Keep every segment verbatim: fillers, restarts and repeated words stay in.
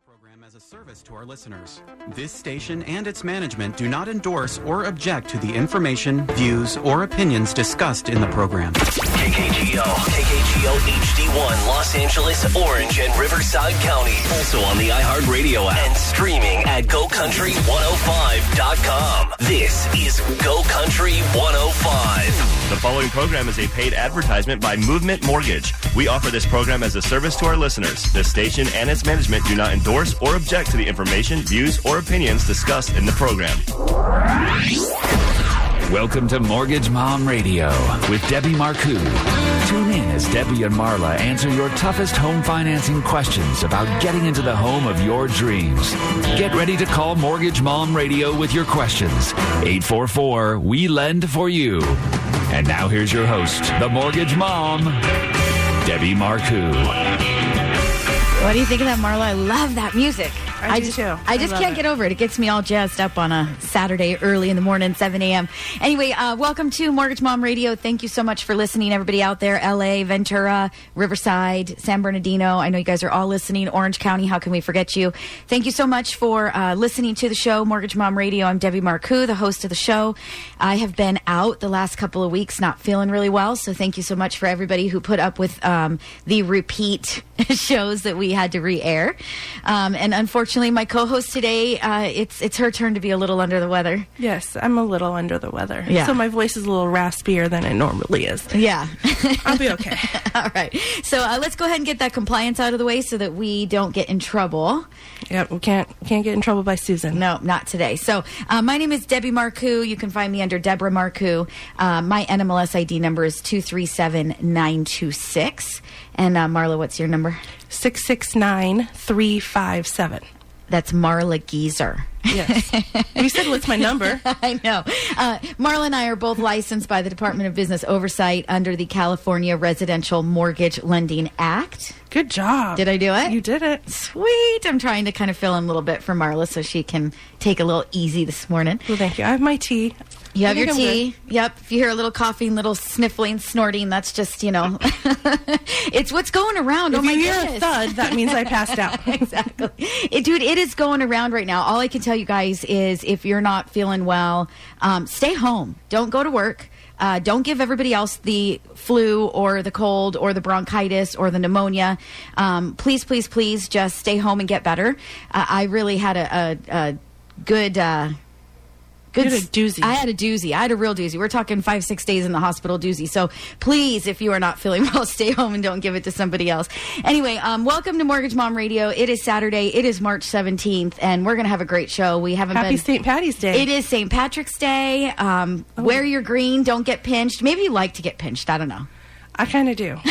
program as a service to our listeners. This station and its management do not endorse or object to the information, views, or opinions discussed in the program. K K G O, K K G O H D one, Los Angeles, Orange, and Riverside County. Also on the iHeartRadio app and streaming at go country one oh five dot com. This is Go Country one oh five. The following program is a paid advertisement by Movement Mortgage. We offer this program as a service to our listeners. This station and its management do not endorse or object to the information, views, or opinions discussed in the program. Welcome to Mortgage Mom Radio with Debbie Marcoux. Tune in as Debbie and Marla answer your toughest home financing questions about getting into the home of your dreams. Get ready to call Mortgage Mom Radio with your questions. eight four four, we lend for you. And now here's your host, the Mortgage Mom, Debbie Marcoux. What do you think of that, Marla? I love that music. I, I do just, too. I just I can't it. get over it. It gets me all jazzed up on a Saturday early in the morning, seven a.m. Anyway, uh, welcome to Mortgage Mom Radio. Thank you so much for listening, everybody out there. L A, Ventura, Riverside, San Bernardino. I know you guys are all listening. Orange County, how can we forget you? Thank you so much for uh, listening to the show, Mortgage Mom Radio. I'm Debbie Marcoux, the host of the show. I have been out the last couple of weeks, not feeling really well, so thank you so much for everybody who put up with um, the repeat shows that we had to re-air. Um, and unfortunately, my co-host today, uh, it's it's her turn to be a little under the weather. Yes, I'm a little under the weather. Yeah. So my voice is a little raspier than it normally is. Yeah. I'll be okay. All right. So uh, let's go ahead and get that compliance out of the way so that we don't get in trouble. Yep, we can't can't get in trouble by Susan. No, not today. So uh, my name is Debbie Marcoux. You can find me under Deborah Marcoux. Uh, my N M L S I D number is two three seven nine two six. And uh, Marla, what's your number? six six nine three five seven. That's Marla Geezer. Yes. You said what's my number. I know. Uh, Marla and I are both licensed by the Department of Business Oversight under the California Residential Mortgage Lending Act. Good job. Did I do it? You did it. Sweet. I'm trying to kind of fill in a little bit for Marla so she can take a little easy this morning. Well, thank you. I have my tea. You have I your think I'm tea. good. Yep. If you hear a little coughing, little sniffling, snorting, that's just, you know, it's what's going around. If oh, my you hear goodness. a thud, that means I passed out. Exactly. It, dude, it is going around right now. All I can tell you guys is if you're not feeling well, um, stay home. Don't go to work. Uh, don't give everybody else the flu or the cold or the bronchitis or the pneumonia. Um, please, please, please just stay home and get better. Uh, I really had a, a, a good... Uh, Good. You had a doozy. I had a doozy. I had a real doozy. We're talking five, six days in the hospital doozy. So please, if you are not feeling well, stay home and don't give it to somebody else. Anyway, um, welcome to Mortgage Mom Radio. It is Saturday. It is March seventeenth, and we're going to have a great show. We haven't Happy been... Saint Patty's Day. It is Saint Patrick's Day. Um, Oh. Wear your green. Don't get pinched. Maybe you like to get pinched. I don't know. I kind of do.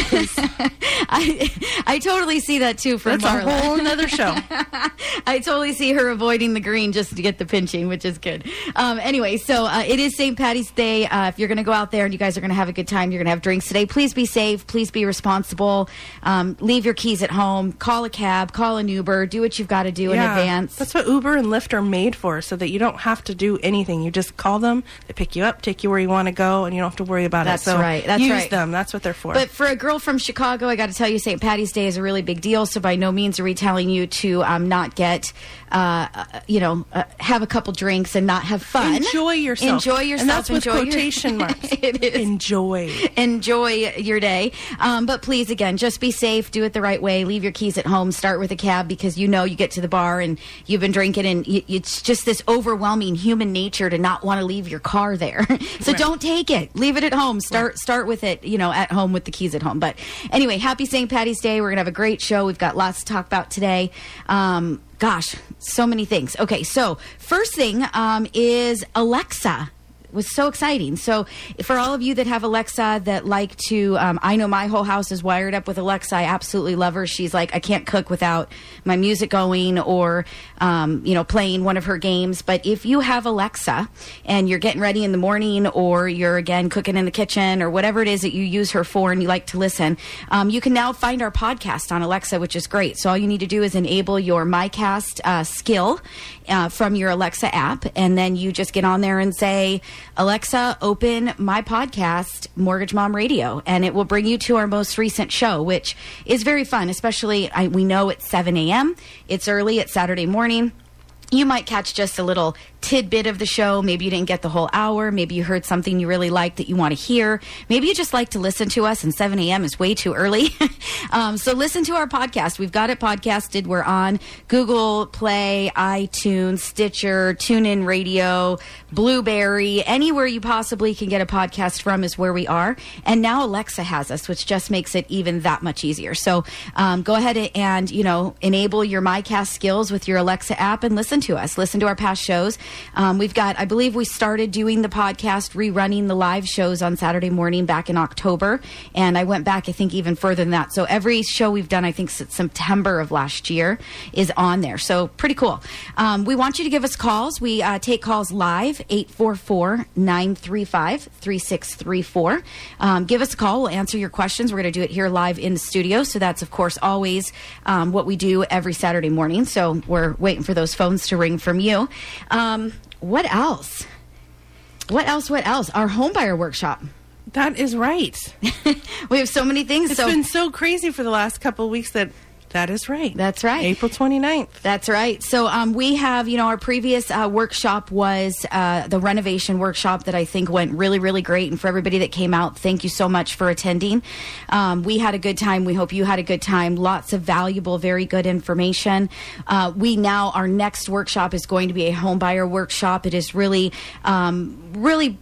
I I totally see that too for That's Marla. a whole nother show. I totally see her avoiding the green just to get the pinching, which is good. Um, anyway, so uh, it is Saint Patty's Day. Uh, if you're going to go out there and you guys are going to have a good time, you're going to have drinks today, please be safe. Please be responsible. Um, leave your keys at home. Call a cab. Call an Uber. Do what you've got to do in advance. That's what Uber and Lyft are made for, so that you don't have to do anything. You just call them, they pick you up, take you where you want to go, and you don't have to worry about That's it. So right. That's use right. them. That's what they're for. But for a girl from Chicago, I got to tell you, Saint Patty's Day is a really big deal. So by no means are we telling you to um, not get, uh, uh, you know, uh, have a couple drinks and not have fun. Enjoy yourself. Enjoy yourself. And that's with Enjoy your- quotation marks. It is. Enjoy. Enjoy your day. Um, but please, again, just be safe. Do it the right way. Leave your keys at home. Start with a cab because you know you get to the bar and you've been drinking and y- it's just this overwhelming human nature to not want to leave your car there. So Right. don't take it. Leave it at home. Start start with it, you know, at home with the keys at home. But anyway, happy Saint Patty's Day. We're going to have a great show. We've got lots to talk about today. Um, gosh, so many things. Okay, so first thing um, is Alexa. Was so exciting. So for all of you that have Alexa that like to, um, I know my whole house is wired up with Alexa. I absolutely love her. She's like, I can't cook without my music going or, um, you know, playing one of her games. But if you have Alexa and you're getting ready in the morning or you're, again, cooking in the kitchen or whatever it is that you use her for and you like to listen, um, you can now find our podcast on Alexa, which is great. So all you need to do is enable your MyCast uh, skill uh, from your Alexa app. And then you just get on there and say, Alexa, open my podcast, Mortgage Mom Radio, and it will bring you to our most recent show, which is very fun, especially I, we know it's seven a.m. It's early. It's Saturday morning. You might catch just a little tidbit of the show. Maybe you didn't get the whole hour. Maybe you heard something you really liked that you want to hear. Maybe you just like to listen to us, and seven a.m. is way too early. um, so listen to our podcast. We've got it podcasted. We're on Google Play, iTunes, Stitcher, TuneIn Radio, Blueberry. Anywhere you possibly can get a podcast from is where we are. And now Alexa has us, which just makes it even that much easier. So um, go ahead and, you know, enable your MyCast skills with your Alexa app and listen to us. Listen to our past shows. Um, we've got, I believe we started doing the podcast, rerunning the live shows on Saturday morning back in October. And I went back, I think, even further than that. So every show we've done, I think, since September of last year is on there. So pretty cool. Um, we want you to give us calls. We uh, take calls live, eight four four, nine three five, three six three four. Um, give us a call. We'll answer your questions. We're going to do it here live in the studio. So that's, of course, always um, what we do every Saturday morning. So we're waiting for those phones to ring from you. Um, what else? What else? What else? Our homebuyer workshop. That is right. We have so many things. It's so been so crazy for the last couple of weeks that that is right. That's right. April twenty-ninth. That's right. So um, we have, you know, our previous uh, workshop was uh, the renovation workshop that I think went really, really great. And for everybody that came out, thank you so much for attending. Um, we had a good time. We hope you had a good time. Lots of valuable, very good information. Uh, we now, our next workshop is going to be a home buyer workshop. It is really, um, really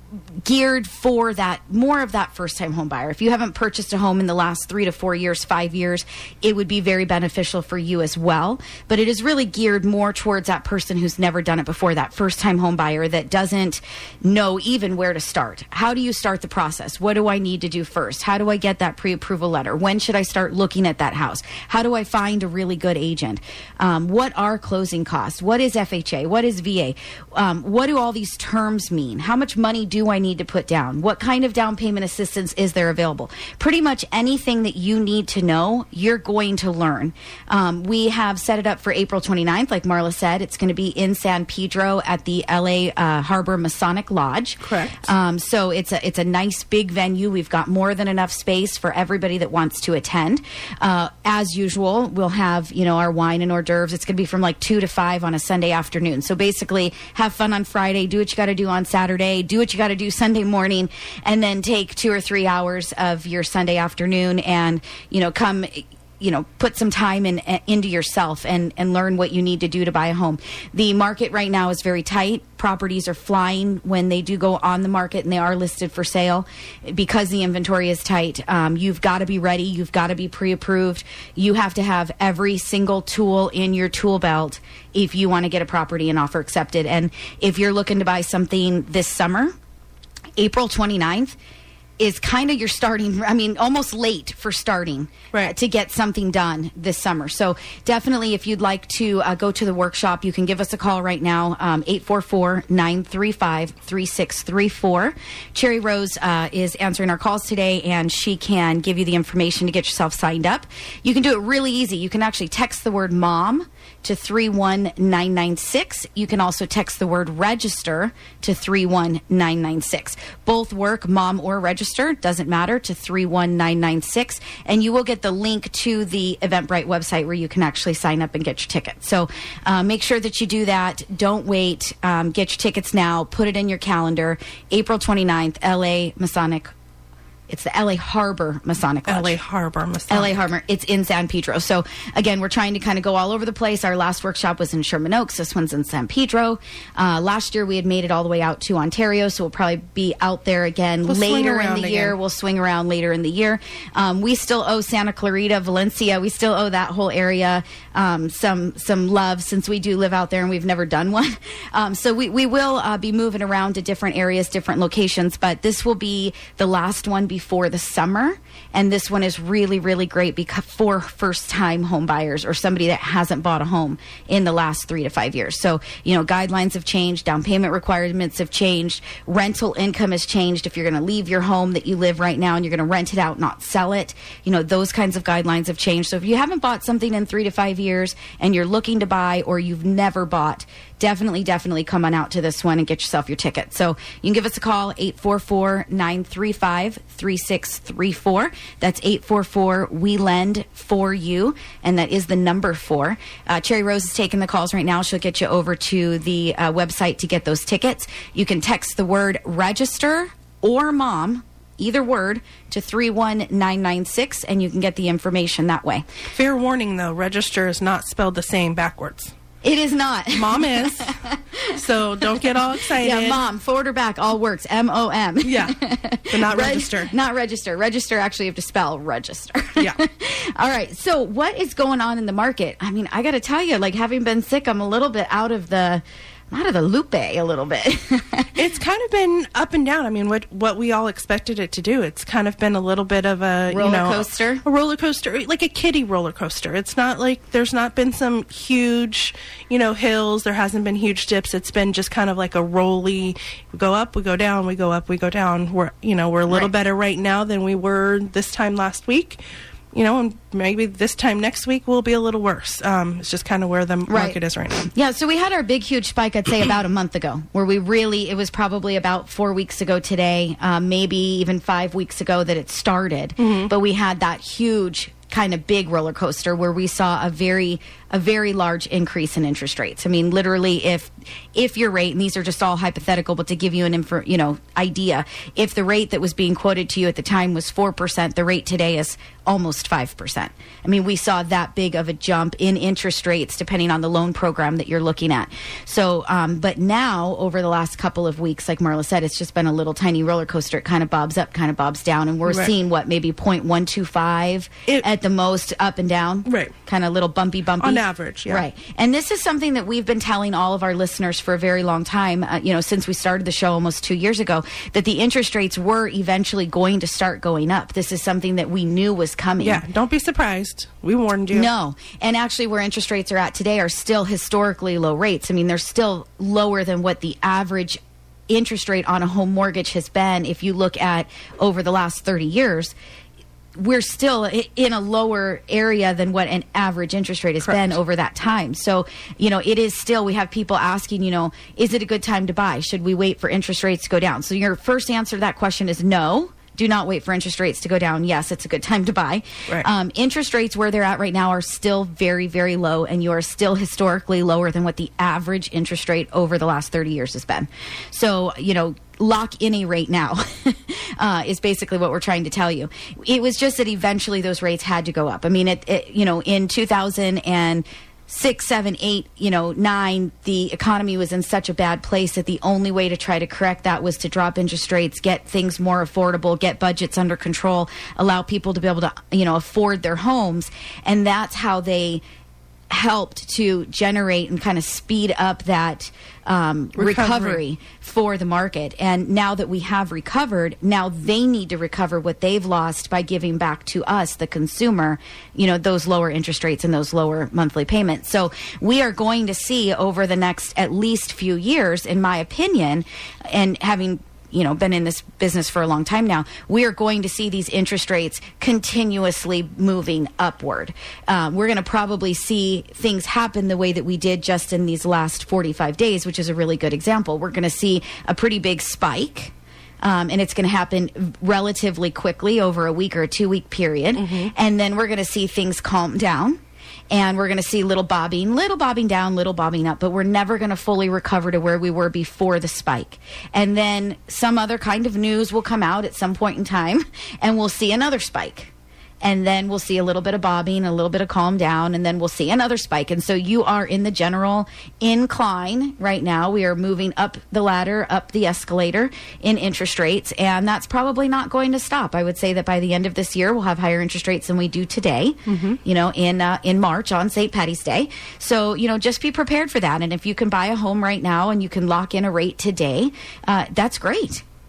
geared for that, more of that first-time home buyer. If you haven't purchased a home in the last three to four years, five years, it would be very beneficial for you as well. But it is really geared more towards that person who's never done it before, that first-time home buyer that doesn't know even where to start. How do you start the process? What do I need to do first? How do I get that pre-approval letter? When should I start looking at that house? How do I find a really good agent? Um, what are closing costs? What is F H A? What is V A? Um, what do all these terms mean? How much money do I need to put down? What kind of down payment assistance is there available? Pretty much anything that you need to know, you're going to learn. Um, we have set it up for April twenty-ninth. Like Marla said, it's going to be in San Pedro at the L A uh, Harbor Masonic Lodge. Correct. Um, so it's a, it's a nice big venue. We've got more than enough space for everybody that wants to attend. Uh, as usual, we'll have, you know, our wine and hors d'oeuvres. It's going to be from like two to five on a Sunday afternoon. So basically, have fun on Friday, do what you got to do on Saturday, do what you got to do Sunday morning, and then take two or three hours of your Sunday afternoon and, you know, come, you know, put some time in, into yourself and, and learn what you need to do to buy a home. The market right now is very tight. Properties are flying when they do go on the market and they are listed for sale because the inventory is tight. Um, you've got to be ready. You've got to be pre-approved. You have to have every single tool in your tool belt if you want to get a property and offer accepted. And if you're looking to buy something this summer, April twenty-ninth is kind of your starting, I mean, almost late for starting right. uh, to get something done this summer. So definitely, if you'd like to uh, go to the workshop, you can give us a call right now, um, eight four four, nine three five, three six three four. Cherry Rose uh, is answering our calls today, and she can give you the information to get yourself signed up. You can do it really easy. You can actually text the word MOM to three one nine nine six. You can also text the word register to three one nine nine six. Both work, mom or register, doesn't matter, to three one nine nine six. And you will get the link to the Eventbrite website where you can actually sign up and get your ticket. So uh, make sure that you do that. Don't wait. Um, get your tickets now. Put it in your calendar. April twenty-ninth, L A Masonic. It's the L A Harbor Masonic Lodge. L A Harbor Masonic. L A Harbor. It's in San Pedro. So, again, we're trying to kind of go all over the place. Our last workshop was in Sherman Oaks. This one's in San Pedro. Uh, last year, we had made it all the way out to Ontario, so we'll probably be out there again we'll later in the again. year. We'll swing around later in the year. Um, we still owe Santa Clarita, Valencia. We still owe that whole area um, some some love since we do live out there and we've never done one. Um, so we, we will uh, be moving around to different areas, different locations, but this will be the last one before the summer. And this one is really, really great because for first-time home buyers or somebody that hasn't bought a home in the last three to five years. So, you know, guidelines have changed, down payment requirements have changed, rental income has changed. If you're going to leave your home that you live right now and you're going to rent it out, not sell it, you know, those kinds of guidelines have changed. So if you haven't bought something in three to five years and you're looking to buy, or you've never bought, definitely, definitely come on out to this one and get yourself your ticket. So you can give us a call, eight four four, nine three five, three six three four. That's eight four four, we lend for you, and that is the number four. Uh, Cherry Rose is taking the calls right now. She'll get you over to the uh, website to get those tickets. You can text the word register or mom, either word, to three one nine nine six, and you can get the information that way. Fair warning, though, register is not spelled the same backwards. It is not. Mom is. So don't get all excited. Yeah, mom, forward or back, all works. M O M. Yeah, but not Reg- register. Not register. Register, actually, you have to spell register. Yeah. All right. So what is going on in the market? I mean, I got to tell you, like, having been sick, I'm a little bit out of the... out of the loop a little bit. It's kind of been up and down. I mean, what what we all expected it to do. It's kind of been a little bit of a roller you know, coaster, a, a roller coaster, like a kiddie roller coaster. It's not like there's not been some huge, you know, hills. There hasn't been huge dips. It's been just kind of like a rolly. We go up, we go down, we go up, we go down. We're you know we're a little right. better right now than we were this time last week. You know, and maybe this time next week will be a little worse. Um, it's just kind of where the market right. is right now. Yeah, so we had our big, huge spike, I'd say, about a month ago, where we really, it was probably about four weeks ago today, um, maybe even five weeks ago that it started. Mm-hmm. But we had that huge kind of big roller coaster where we saw a very a very large increase in interest rates. I mean, literally, if if your rate, and these are just all hypothetical, but to give you an info, you know idea, if the rate that was being quoted to you at the time was four percent, the rate today is almost five percent. I mean, we saw that big of a jump in interest rates depending on the loan program that you're looking at. So, um, but now over the last couple of weeks, like Marla said, it's just been a little tiny roller coaster. It kind of bobs up, kind of bobs down, and we're right. seeing what, maybe zero point one two five it, at the most, up and down, right? Kind of little bumpy, bumpy. On average, yeah. Right. And this is something that we've been telling all of our listeners for a very long time, uh, you know, since we started the show almost two years ago, that the interest rates were eventually going to start going up. This is something that we knew was coming. Yeah, don't be surprised. We warned you. No. And actually where interest rates are at today are still historically low rates. I mean, they're still lower than what the average interest rate on a home mortgage has been. If you look at over the last thirty years, we're still in a lower area than what an average interest rate has Correct. Been over that time. So, you know, it is still, we have people asking, you know, is it a good time to buy? Should we wait for interest rates to go down? So your first answer to that question is no. Do not wait for interest rates to go down. Yes, it's a good time to buy. Right. Um, interest rates where they're at right now are still very, very low, and you are still historically lower than what the average interest rate over the last thirty years has been. So, you know, lock in a rate now uh, is basically what we're trying to tell you. It was just that eventually those rates had to go up. I mean, it, it you know, in two thousand and six, seven, eight, you know, nine, the economy was in such a bad place that the only way to try to correct that was to drop interest rates, get things more affordable, get budgets under control, allow people to be able to, you know, afford their homes. And that's how they helped to generate and kind of speed up that um, recovery. recovery for the market. And now that we have recovered, now they need to recover what they've lost by giving back to us, the consumer, you know, those lower interest rates and those lower monthly payments. So we are going to see over the next at least few years, in my opinion, and having you know, been in this business for a long time now, we are going to see these interest rates continuously moving upward. Um, we're going to probably see things happen the way that we did just in these last forty-five days, which is a really good example. We're going to see a pretty big spike. Um, and it's going to happen relatively quickly over a week or a two-week period. Mm-hmm. And then we're going to see things calm down. And we're going to see little bobbing, little bobbing down, little bobbing up, but we're never going to fully recover to where we were before the spike. And then some other kind of news will come out at some point in time, and we'll see another spike. And then we'll see a little bit of bobbing, a little bit of calm down, and then we'll see another spike. And so you are in the general incline right now. We are moving up the ladder, up the escalator in interest rates, and that's probably not going to stop. I would say that by the end of this year, we'll have higher interest rates than we do today, mm-hmm. you know, in uh, in March on Saint Patty's Day. So, you know, just be prepared for that. And if you can buy a home right now and you can lock in a rate today, uh, that's great.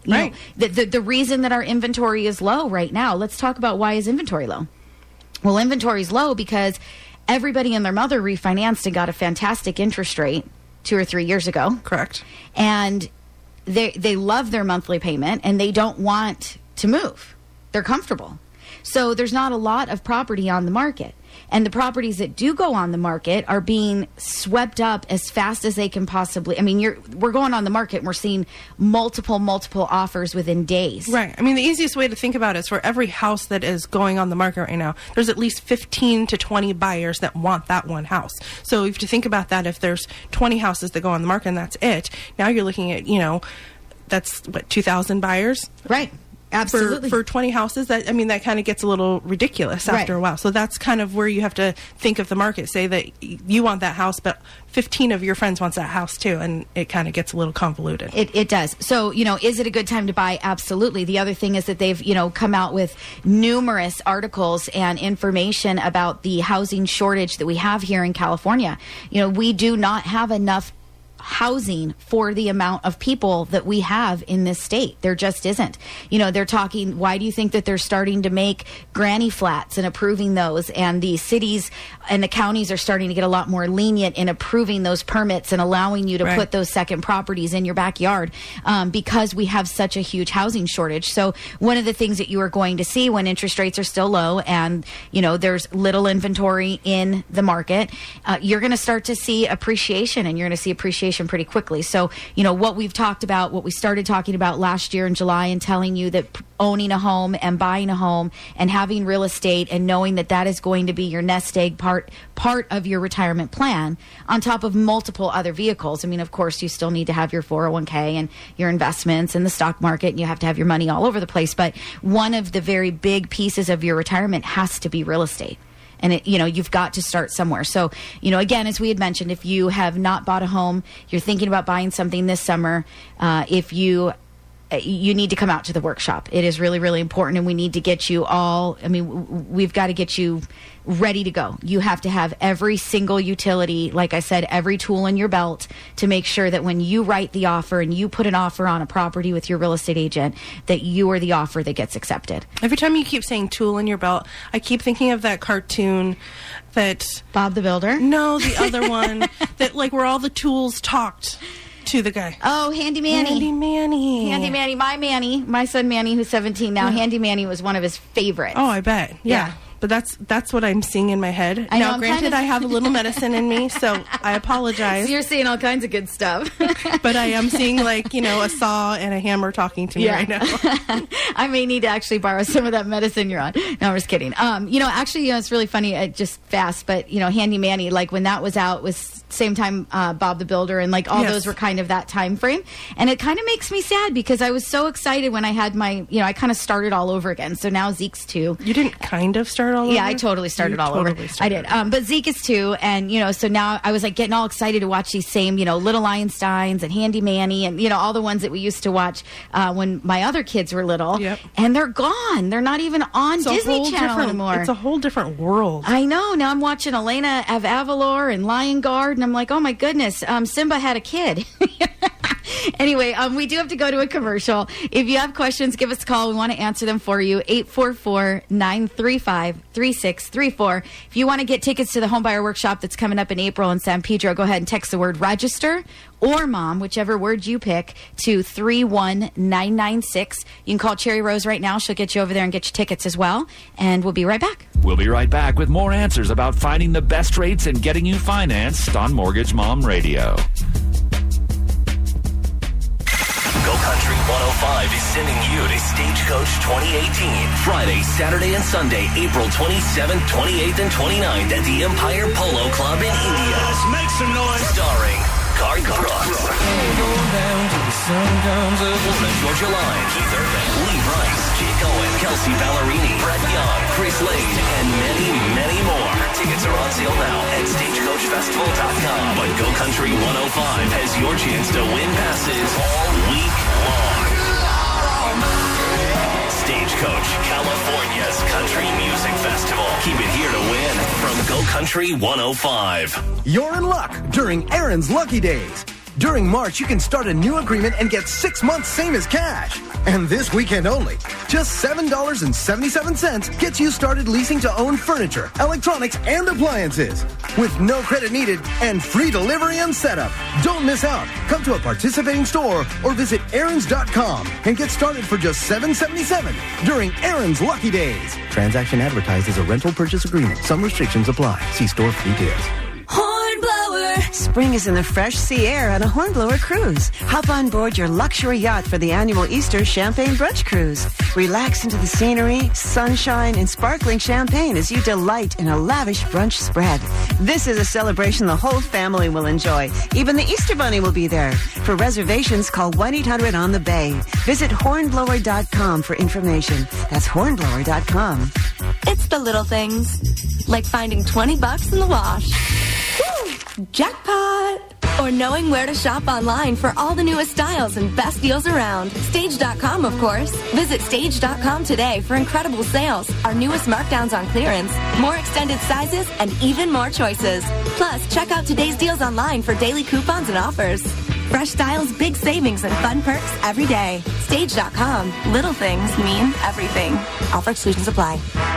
You Right. know, the, the, the reason that our inventory is low right now, let's talk about why is inventory low. Well, inventory is low because everybody and their mother refinanced and got a fantastic interest rate two or three years ago. Correct. And they they love their monthly payment and they don't want to move. They're comfortable. So there's not a lot of property on the market. And the properties that do go on the market are being swept up as fast as they can possibly. I mean, you're we're going on the market and we're seeing multiple, multiple offers within days. Right. I mean, the easiest way to think about it is for every house that is going on the market right now, there's at least fifteen to twenty buyers that want that one house. So if you think about that, if there's twenty houses that go on the market and that's it, now you're looking at, you know, that's what, two thousand buyers? Right. Absolutely. For, for twenty houses, that I mean, that kind of gets a little ridiculous after Right. a while. So that's kind of where you have to think of the market. Say that y- you want that house, but fifteen of your friends wants that house too, and it kind of gets a little convoluted. It, it does. So, you know, is it a good time to buy? Absolutely. The other thing is that they've, you know, come out with numerous articles and information about the housing shortage that we have here in California. You know, we do not have enough housing for the amount of people that we have in this state. There just isn't. You know, they're talking, why do you think that they're starting to make granny flats and approving those? And the cities and the counties are starting to get a lot more lenient in approving those permits and allowing you to Right. put those second properties in your backyard um, because we have such a huge housing shortage. So one of the things that you are going to see when interest rates are still low and, you know, there's little inventory in the market, uh, you're going to start to see appreciation, and you're going to see appreciation pretty quickly. So, you know, what we've talked about, what we started talking about last year in July and telling you that p- owning a home and buying a home and having real estate and knowing that that is going to be your nest egg part, part of your retirement plan on top of multiple other vehicles. I mean, of course, you still need to have your four oh one k and your investments in the stock market, and you have to have your money all over the place. But one of the very big pieces of your retirement has to be real estate. And, it, you know, you've got to start somewhere. So, you know, again, as we had mentioned, if you have not bought a home, you're thinking about buying something this summer, uh, if you you need to come out to the workshop. It is really, really important, and we need to get you all, I mean, w- we've got to get you ready to go. You have to have every single utility, like I said, every tool in your belt to make sure that when you write the offer and you put an offer on a property with your real estate agent, that you are the offer that gets accepted. Every time you keep saying tool in your belt, I keep thinking of that cartoon that... Bob the Builder? No, the other one that, like, where all the tools talked to the guy. Oh, Handy Manny. Handy Manny. Handy Manny, my Manny, my son Manny, who's seventeen now. Yeah. Handy Manny was one of his favorites. Oh, I bet. Yeah. Yeah. But that's that's what I'm seeing in my head. I know, now, I'm granted, kind of- I have a little medicine in me, so I apologize. So you're seeing all kinds of good stuff. But I am seeing, like, you know, a saw and a hammer talking to me Yeah. right now. I may need to actually borrow some of that medicine you're on. No, I'm just kidding. Um, you know, actually, you know, it's really funny, uh, just fast, but, you know, Handy Manny, like when that was out, was same time uh, Bob the Builder, and like all Yes. those were kind of that time frame. And it kind of makes me sad because I was so excited when I had my, you know, I kind of started all over again. So now Zeke's two. You didn't kind of start all over? Yeah, I totally started You all totally over. I started. did. Um, but Zeke is too. And, you know, so now I was like getting all excited to watch these same, you know, Little Einsteins and Handy Manny and, you know, all the ones that we used to watch uh, when my other kids were little. Yep. And they're gone. They're not even on It's a Disney whole Channel different- anymore. It's a whole different world. I know. Now I'm watching Elena of Avalor and Lion Guard, and I'm like, oh my goodness, um, Simba had a kid. Anyway, um, we do have to go to a commercial. If you have questions, give us a call. We want to answer them for you. eight four four, nine three five, three six three four. If you want to get tickets to the Homebuyer Workshop that's coming up in April in San Pedro, go ahead and text the word register or mom, whichever word you pick, to three one nine nine six. You can call Cherry Rose right now. She'll get you over there and get you tickets as well. And we'll be right back. We'll be right back with more answers about finding the best rates and getting you financed on Mortgage Mom Radio. Go Country one oh five is sending you to Stagecoach twenty eighteen. Friday, Saturday, and Sunday, April twenty-seventh, twenty-eighth, and twenty-ninth at the Empire Polo Club in India. Let's make some noise. Starring Garth Brooks, Georgia Line, Keith Urban, Lee Rice, Jake Owen, Kelsey Ballerini, Brett Young, Chris Lane, and many, many more. Tickets are on sale now at stagecoach festival dot com. But Go Country one oh five has your chance to win passes all week long. Stagecoach, California's country music festival. Keep it here to win from Go Country one oh five. You're in luck during Aaron's Lucky Days. During March, you can start a new agreement and get six months same as cash. And this weekend only, just seven dollars and seventy-seven cents gets you started leasing to own furniture, electronics, and appliances. With no credit needed and free delivery and setup. Don't miss out. Come to a participating store or visit Aaron's dot com and get started for just seven dollars and seventy-seven cents during Aaron's Lucky Days. Transaction advertised as a rental purchase agreement. Some restrictions apply. See store for details. Hornblower. Spring is in the fresh sea air on a Hornblower cruise. Hop on board your luxury yacht for the annual Easter Champagne Brunch Cruise. Relax into the scenery, sunshine, and sparkling champagne as you delight in a lavish brunch spread. This is a celebration the whole family will enjoy. Even the Easter Bunny will be there. For reservations, call one eight hundred on the bay. Visit hornblower dot com for information. That's hornblower dot com. It's the little things, like finding twenty bucks in the wash. Woo! Jackpot! Or knowing where to shop online for all the newest styles and best deals around. Stage dot com, of course. Visit Stage dot com today for incredible sales, our newest markdowns on clearance, more extended sizes, and even more choices. Plus, check out today's deals online for daily coupons and offers. Fresh styles, big savings, and fun perks every day. Stage dot com. Little things mean everything. Offer exclusions apply.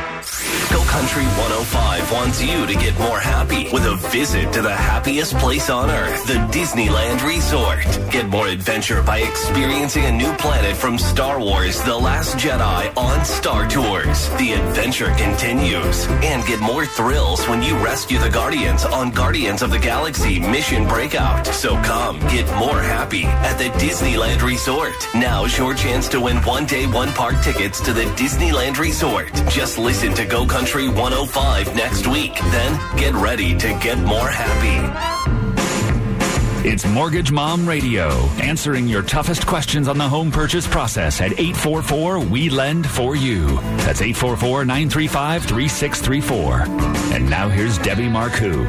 Go Country one oh five wants you to get more happy with a visit to the happiest place on earth, the Disneyland Resort. Get more adventure by experiencing a new planet from Star Wars The Last Jedi on Star Tours. The adventure continues. And get more thrills when you rescue the Guardians on Guardians of the Galaxy Mission Breakout. So come get more happy at the Disneyland Resort. Now's your chance to win one-day, one-park tickets to the Disneyland Resort. Just listen to Go Country one oh five next week. Then get ready to get more happy. It's Mortgage Mom Radio, answering your toughest questions on the home purchase process at eight four four, W E lend four U. That's eight four four, nine three five, three six three four. And now here's Debbie Marcoux.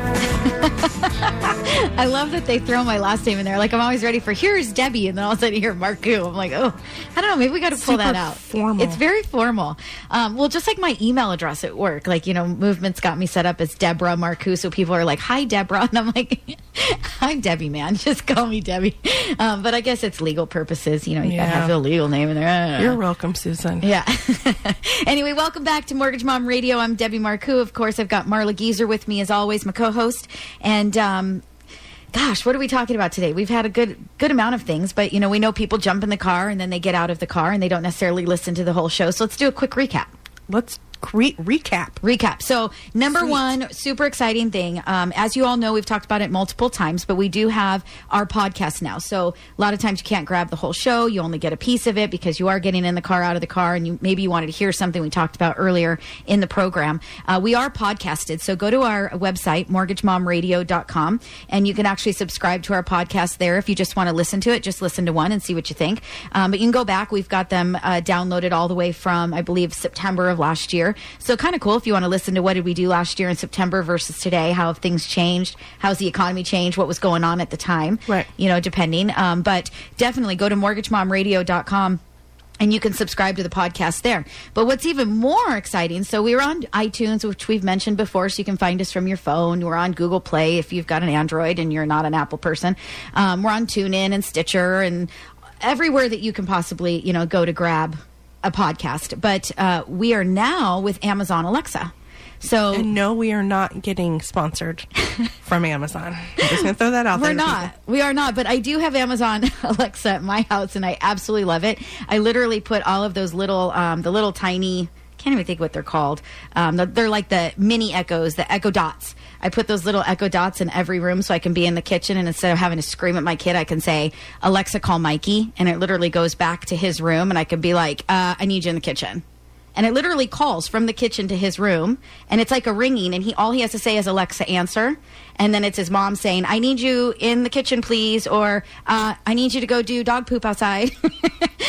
I love that they throw my last name in there. Like, I'm always ready for, here's Debbie, and then all of a sudden you hear Marcoux. I'm like, oh, I don't know, maybe we got to pull Super that out. Formal. It's very formal. Um, well, just like my email address at work, like, you know, Movement's got me set up as Deborah Marcoux, so people are like, hi, Deborah. And I'm like, I'm Debbie, man. Just call me Debbie. Um, but I guess it's legal purposes. You know, you Yeah. got to have a legal name in there. You're welcome, Susan. Yeah. Anyway, welcome back to Mortgage Mom Radio. I'm Debbie Marcoux. Of course, I've got Marla Geezer with me as always, my co-host. And, um, gosh, what are we talking about today? We've had a good good amount of things, but, you know, we know people jump in the car and then they get out of the car and they don't necessarily listen to the whole show. So let's do a quick recap. Let's re- recap. Recap. So, number Sweet. one, super exciting thing. Um, as you all know, we've talked about it multiple times, but we do have our podcast now. So, a lot of times you can't grab the whole show. You only get a piece of it because you are getting in the car, out of the car, and you maybe you wanted to hear something we talked about earlier in the program. Uh, we are podcasted. So, go to our website, mortgage mom radio dot com, and you can actually subscribe to our podcast there. If you just want to listen to it, just listen to one and see what you think. Um, but you can go back. We've got them uh, downloaded all the way from, I believe, September of last year. So kind of cool if you want to listen to what did we do last year in September versus today, how have things changed, how's the economy changed, what was going on at the time, Right. you know, depending. Um, but definitely go to mortgage mom radio dot com. And you can subscribe to the podcast there. But what's even more exciting, so we're on iTunes, which we've mentioned before, so you can find us from your phone. We're on Google Play if you've got an Android and you're not an Apple person. Um, we're on TuneIn and Stitcher and everywhere that you can possibly, you know, go to grab a podcast. But uh, we are now with Amazon Alexa. So And no, we are not getting sponsored from Amazon. I'm just going to throw that out We're there. to not. people. We are not. But I do have Amazon Alexa at my house, and I absolutely love it. I literally put all of those little, um, the little tiny, can't even think what they're called. Um, they're like the mini Echoes, the Echo Dots. I put those little Echo Dots in every room so I can be in the kitchen, and instead of having to scream at my kid, I can say, Alexa, call Mikey, and it literally goes back to his room, and I could be like, uh, I need you in the kitchen. And it literally calls from the kitchen to his room, and it's like a ringing, and he all he has to say is, Alexa, answer. And then it's his mom saying, I need you in the kitchen, please, or uh, I need you to go do dog poop outside.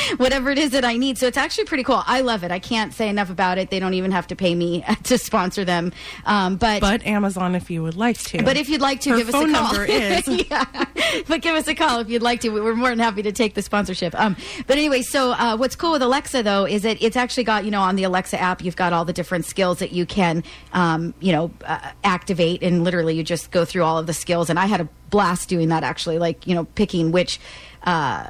whatever it is that I need. So it's actually pretty cool. I love it. I can't say enough about it. They don't even have to pay me to sponsor them. Um, but but Amazon, if you would like to. But if you'd like to, Her give us a call. phone number is. Yeah. But give us a call if you'd like to. We're more than happy to take the sponsorship. Um, but anyway, so uh, what's cool with Alexa, though, is that it's actually got, you know, on the Alexa app, you've got all the different skills that you can, um, you know, uh, activate. And literally you just go through all of the skills. And I had a blast doing that, actually, like, you know, picking which uh,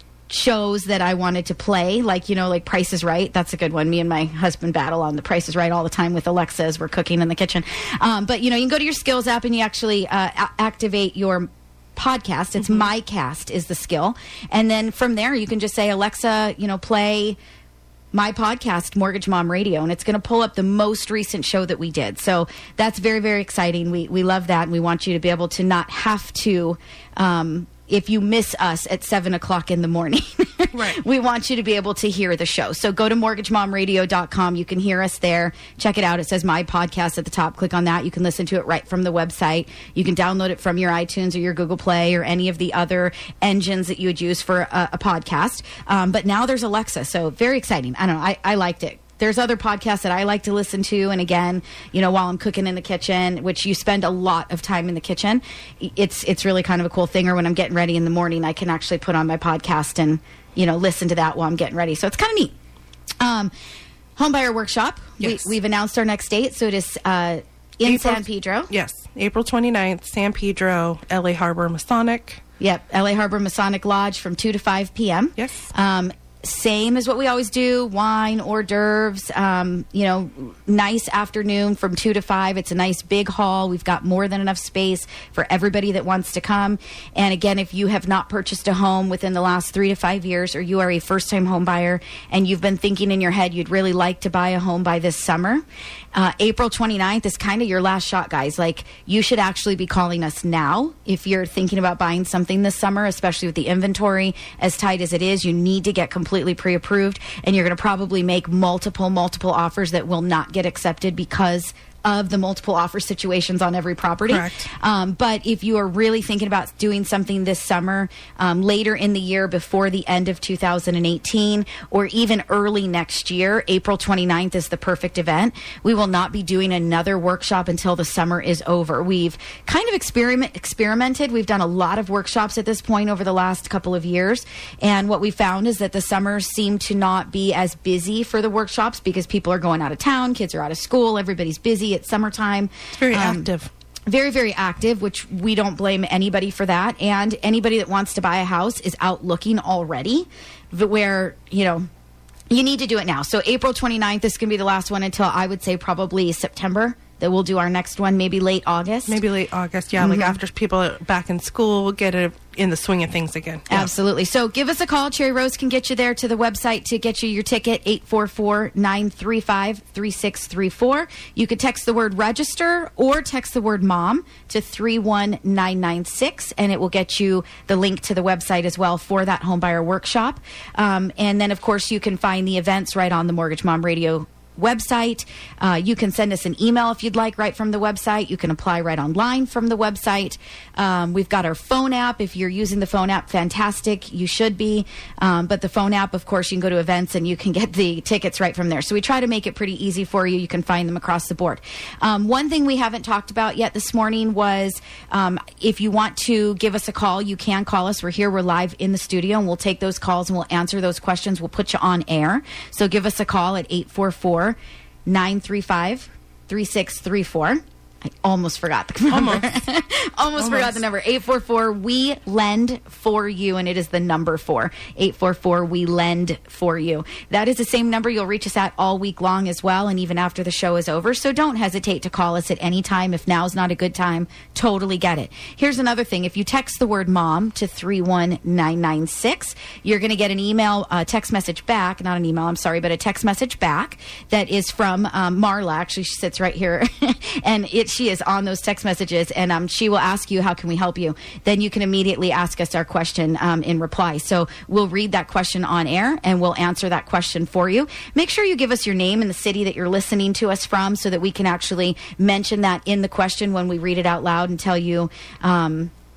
shows that I wanted to play, like, you know, like Price is Right. That's a good one. Me and my husband battle on the Price is Right all the time with Alexa as we're cooking in the kitchen. Um, but, you know, you can go to your skills app and you actually uh, a- activate your podcast. It's mm-hmm. MyCast is the skill. And then from there, you can just say, Alexa, you know, play my podcast, Mortgage Mom Radio, and it's going to pull up the most recent show that we did. So that's very, very exciting. We we love that, and we want you to be able to not have to, um, if you miss us at seven o'clock in the morning, right. we want you to be able to hear the show. So go to mortgage mom radio dot com. You can hear us there. Check it out. It says My Podcast at the top. Click on that. You can listen to it right from the website. You can download it from your iTunes or your Google Play or any of the other engines that you would use for a, a podcast. Um, but now there's Alexa. So very exciting. I don't know. I, I liked it. There's other podcasts that I like to listen to. And again, you know, while I'm cooking in the kitchen, which you spend a lot of time in the kitchen, it's it's really kind of a cool thing. Or when I'm getting ready in the morning, I can actually put on my podcast and, you know, listen to that while I'm getting ready. So it's kind of neat. Um, Homebuyer Workshop. Yes. We, we've announced our next date. So it is uh, in April, San Pedro. Yes. April twenty-ninth, San Pedro, L A Harbor Masonic. Yep. L A Harbor Masonic Lodge from two to five p.m. Yes. Um, same as what we always do, wine, hors d'oeuvres, um, you know, nice afternoon from two to five. It's a nice big hall. We've got more than enough space for everybody that wants to come. And again, if you have not purchased a home within the last three to five years, or you are a first-time home buyer and you've been thinking in your head you'd really like to buy a home by this summer, uh, April twenty-ninth is kind of your last shot, guys. Like, you should actually be calling us now if you're thinking about buying something this summer, especially with the inventory as tight as it is. You need to get completely pre-approved, and you're going to probably make multiple, multiple offers that will not get accepted because of the multiple offer situations on every property. Correct. Um, but if you are really thinking about doing something this summer, um, later in the year before the end of two thousand eighteen, or even early next year, April twenty-ninth is the perfect event. We will not be doing another workshop until the summer is over. We've kind of experiment experimented. We've done a lot of workshops at this point over the last couple of years. And what we found is that the summers seem to not be as busy for the workshops because people are going out of town, kids are out of school, everybody's busy. It's summertime. It's very um, active. Very, very active, which we don't blame anybody for that. And anybody that wants to buy a house is out looking already, where, you know, you need to do it now. So April twenty-ninth, this is going to be the last one until I would say probably September. That we'll do our next one, maybe late August. Maybe late August, yeah. Mm-hmm. Like after people are back in school, we'll get it in the swing of things again. Yeah. Absolutely. So give us a call. Cherry Rose can get you there to the website to get you your ticket, eight four four, nine three five, three six three four. You could text the word register or text the word mom to three one nine nine six, and it will get you the link to the website as well for that homebuyer workshop. Um, and then, of course, you can find the events right on the Mortgage Mom Radio website. Uh, you can send us an email if you'd like right from the website. You can apply right online from the website. Um, we've got our phone app. If you're using the phone app, fantastic. You should be. Um, but the phone app, of course, you can go to events and you can get the tickets right from there. So we try to make it pretty easy for you. You can find them across the board. Um, one thing we haven't talked about yet this morning was um, if you want to give us a call, you can call us. We're here. We're live in the studio, and we'll take those calls and we'll answer those questions. We'll put you on air. So give us a call at eight four four, nine three five, three six three four. I almost forgot the number. Almost. almost, Almost forgot the number. eight four four, we lend for you, and it is the number four. eight four four, we lend for you. That is the same number you'll reach us at all week long as well, and even after the show is over. So don't hesitate to call us at any time. If now's not a good time, totally get it. Here's another thing. If you text the word mom to three one nine nine six, you're going to get an email, a text message back, not an email, I'm sorry, but a text message back that is from um, Marla. Actually, she sits right here, and it she is on those text messages, and um, she will ask you, how can we help you? Then you can immediately ask us our question um, in reply. So we'll read that question on air, and we'll answer that question for you. Make sure you give us your name and the city that you're listening to us from so that we can actually mention that in the question when we read it out loud and tell you um,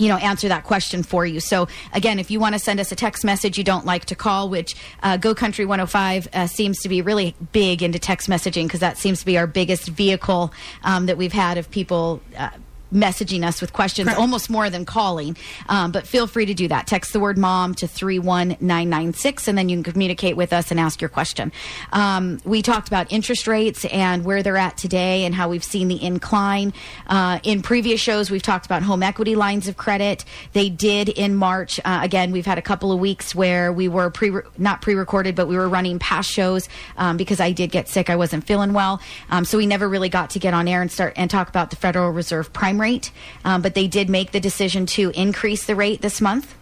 you know, answer that question for you. So again, if you want to send us a text message, you don't like to call, which uh, Go Country one oh five uh, seems to be really big into text messaging, because that seems to be our biggest vehicle um, that we've had of people uh, messaging us with questions, Correct. Almost more than calling. Um, but feel free to do that. Text the word mom to three one nine nine six, and then you can communicate with us and ask your question. Um, we talked about interest rates and where they're at today and how we've seen the incline. Uh, in previous shows, we've talked about home equity lines of credit. They did in March. Uh, again, we've had a couple of weeks where we were pre not pre-recorded, but we were running past shows um, because I did get sick. I wasn't feeling well. Um, so we never really got to get on air and start and talk about the Federal Reserve prime rate, um, but they did make the decision to increase the rate this month,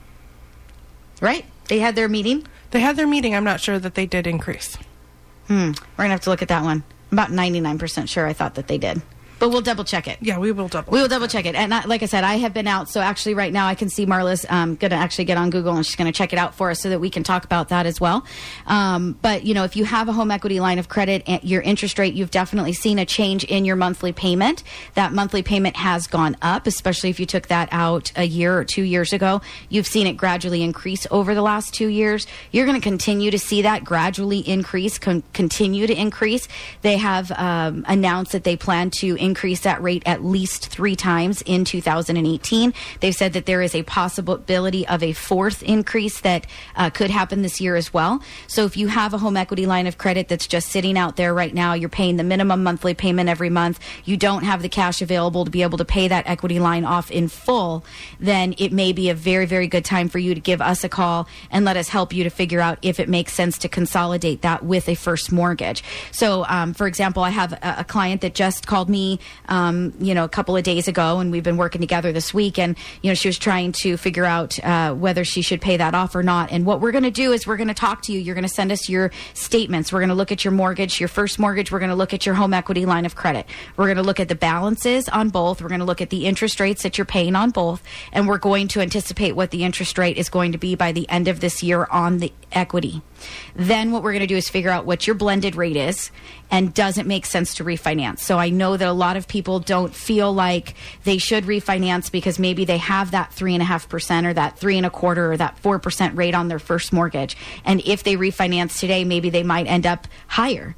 right? They had their meeting. They had their meeting. I'm not sure that they did increase. Hmm. We're gonna have to look at that one. I'm about ninety-nine percent sure I thought that they did. But we'll double check it. Yeah, we will double. We will double check it. And I, like I said, I have been out. So actually, right now, I can see Marla's um, going to actually get on Google and she's going to check it out for us so that we can talk about that as well. Um, but you know, if you have a home equity line of credit, and your interest rate, you've definitely seen a change in your monthly payment. That monthly payment has gone up, especially if you took that out a year or two years ago. You've seen it gradually increase over the last two years. You're going to continue to see that gradually increase, con- continue to increase. They have um, announced that they plan to increase increase that rate at least three times in two thousand eighteen. They've said that there is a possibility of a fourth increase that uh, could happen this year as well. So if you have a home equity line of credit that's just sitting out there right now, you're paying the minimum monthly payment every month, you don't have the cash available to be able to pay that equity line off in full, then it may be a very, very good time for you to give us a call and let us help you to figure out if it makes sense to consolidate that with a first mortgage. So, um, for example, I have a, a client that just called me Um, you know, a couple of days ago, and we've been working together this week, and, you know, she was trying to figure out uh, whether she should pay that off or not. And what we're going to do is we're going to talk to you. You're going to send us your statements. We're going to look at your mortgage, your first mortgage. We're going to look at your home equity line of credit. We're going to look at the balances on both. We're going to look at the interest rates that you're paying on both. And we're going to anticipate what the interest rate is going to be by the end of this year on the equity. Then what we're going to do is figure out what your blended rate is and does it make sense to refinance. So I know that a lot of people don't feel like they should refinance because maybe they have that three and a half percent or that three and a quarter or that four percent rate on their first mortgage. And if they refinance today, maybe they might end up higher.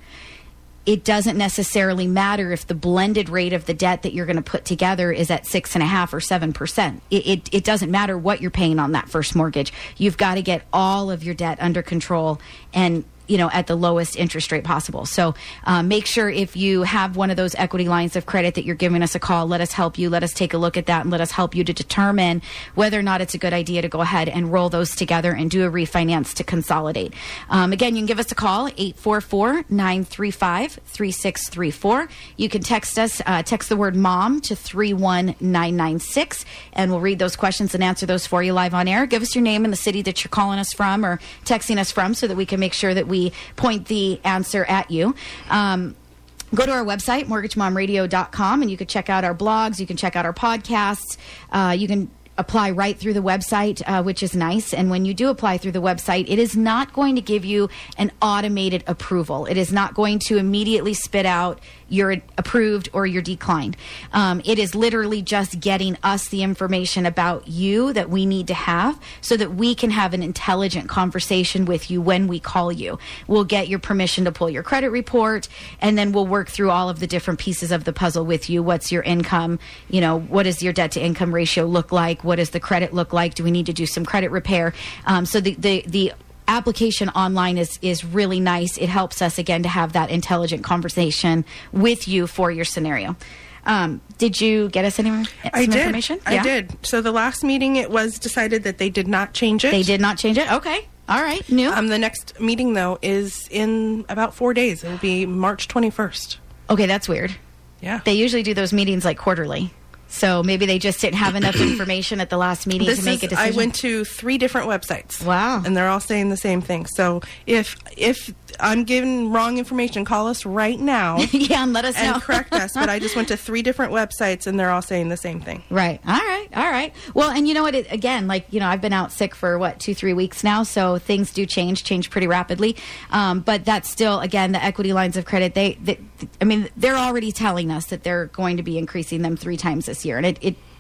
It doesn't necessarily matter if the blended rate of the debt that you're going to put together is at six and a half or seven percent. It, it, it doesn't matter what you're paying on that first mortgage. You've got to get all of your debt under control and, you know, at the lowest interest rate possible. So uh, make sure if you have one of those equity lines of credit that you're giving us a call. Let us help you. Let us take a look at that and let us help you to determine whether or not it's a good idea to go ahead and roll those together and do a refinance to consolidate. Um, again, you can give us a call, eight four four, nine three five, three six three four. You can text us, uh, text the word mom to three one nine nine six, and we'll read those questions and answer those for you live on air. Give us your name and the city that you're calling us from or texting us from so that we can make sure that we point the answer at you. Um, go to our website, mortgage mom radio dot com, and you can check out our blogs. You can check out our podcasts. Uh, you can apply right through the website, uh, which is nice. And when you do apply through the website, it is not going to give you an automated approval. It is not going to immediately spit out you're approved or you're declined. Um, it is literally just getting us the information about you that we need to have so that we can have an intelligent conversation with you when we call you. We'll get your permission to pull your credit report, and then we'll work through all of the different pieces of the puzzle with you. What's your income? You know, what does your debt to income ratio look like? What does the credit look like? Do we need to do some credit repair? Um, so the, the, the application online is is really nice. It helps us, again, to have that intelligent conversation with you for your scenario. Um, did you get us any some I did. information? I Yeah? did. So the last meeting, it was decided that they did not change it. They did not change it? Okay. All right. New. Um, the next meeting, though, is in about four days. It will be March twenty-first. Okay, that's weird. Yeah. They usually do those meetings like quarterly. So maybe they just didn't have enough information at the last meeting This to make is, a decision. I went to three different websites. Wow. And they're all saying the same thing. So if if I'm giving wrong information, call us right now. Yeah, and let us and know. correct us. But I just went to three different websites, and they're all saying the same thing. Right. All right. All right. Well, and you know what? It, again, like, you know, I've been out sick for, what, two, three weeks now. So things do change, change pretty rapidly. Um, but that's still, again, the equity lines of credit, they, they, I mean, they're already telling us that they're going to be increasing them three times this year. And it, it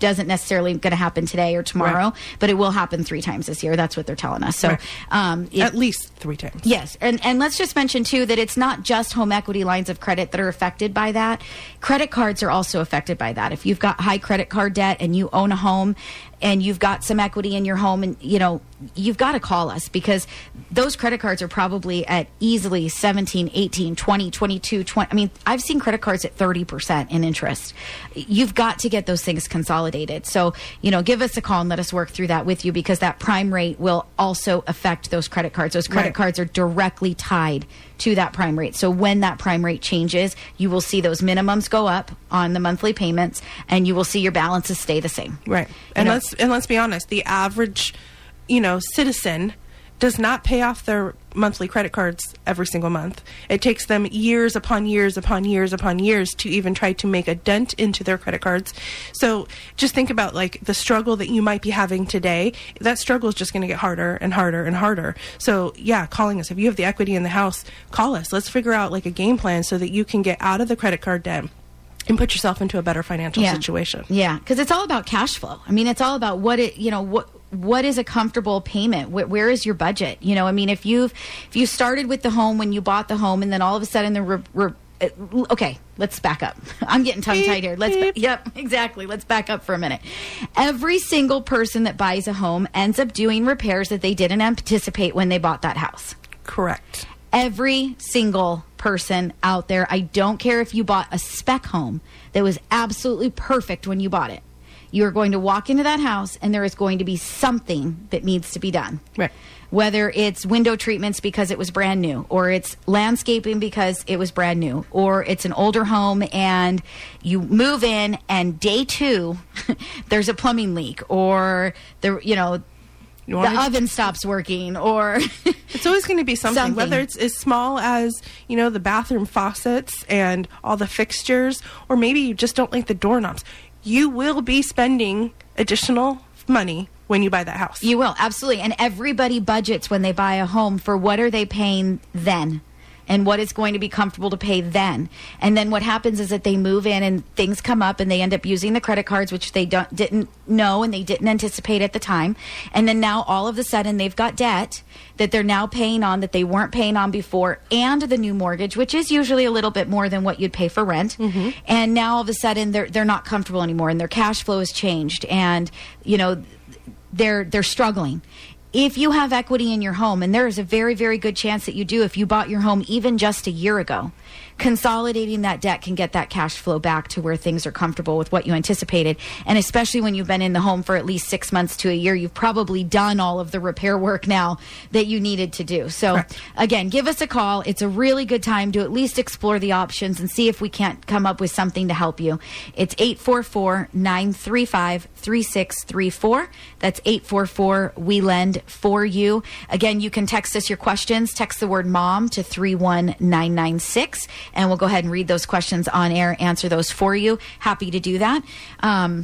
doesn't necessarily going to happen today or tomorrow, right. but it will happen three times this year. That's what they're telling us. So right. um, it, at least three times. Yes. And, and let's just mention, too, that it's not just home equity lines of credit that are affected by that. Credit cards are also affected by that. If you've got high credit card debt and you own a home and you've got some equity in your home, and, you know, you've got to call us, because those credit cards are probably at easily seventeen, eighteen, twenty, twenty-two, twenty. I mean, I've seen credit cards at thirty percent in interest. You've got to get those things consolidated. So, you know, give us a call and let us work through that with you, because that prime rate will also affect those credit cards. Those credit right. cards are directly tied to that prime rate. So when that prime rate changes, you will see those minimums go up on the monthly payments, and you will see your balances stay the same. Right. And you know, let's and let's be honest, the average, you know, citizen does not pay off their monthly credit cards every single month. It takes them years upon years upon years upon years to even try to make a dent into their credit cards. So just think about, like, the struggle that you might be having today. That struggle is just going to get harder and harder and harder. So yeah, calling us. If you have the equity in the house, call us. Let's figure out, like, a game plan so that you can get out of the credit card debt and put yourself into a better financial yeah. situation. Yeah, because it's all about cash flow. I mean, it's all about what it, you know, what what is a comfortable payment? Where, where is your budget? You know, I mean, if you've if you started with the home when you bought the home, and then all of a sudden the re, re, okay, let's back up. I'm getting tongue tied here. Let's ba- yep, exactly. Let's back up for a minute. Every single person that buys a home ends up doing repairs that they didn't anticipate when they bought that house. Correct. Every single person out there. I don't care if you bought a spec home that was absolutely perfect when you bought it. You are going to walk into that house, and there is going to be something that needs to be done. Right. Whether it's window treatments because it was brand new, or it's landscaping because it was brand new, or it's an older home and you move in and day two there's a plumbing leak, or the you know you the oven stops working, or it's always going to be something, something, whether it's as small as, you know, the bathroom faucets and all the fixtures, or maybe you just don't like the doorknobs. You will be spending additional money when you buy that house. You will, absolutely. And everybody budgets when they buy a home for what are they paying then, and what is going to be comfortable to pay then. And then what happens is that they move in and things come up, and they end up using the credit cards, which they don't, didn't know and they didn't anticipate at the time. And then now all of a sudden they've got debt that they're now paying on that they weren't paying on before, and the new mortgage, which is usually a little bit more than what you'd pay for rent. Mm-hmm. And now all of a sudden they're they're not comfortable anymore, and their cash flow has changed, and you know they're they're struggling. If you have equity in your home, and there is a very, very good chance that you do if you bought your home even just a year ago, consolidating that debt can get that cash flow back to where things are comfortable with what you anticipated. And especially when you've been in the home for at least six months to a year, you've probably done all of the repair work now that you needed to do. So right. again, give us a call. It's a really good time to at least explore the options and see if we can't come up with something to help you. It's eight four four, nine three five, three six three four. That's eight four four, W E L E N D for you. Again, you can text us your questions. Text the word mom to three one nine nine six, and we'll go ahead and read those questions on air, answer those for you. Happy to do that. Um,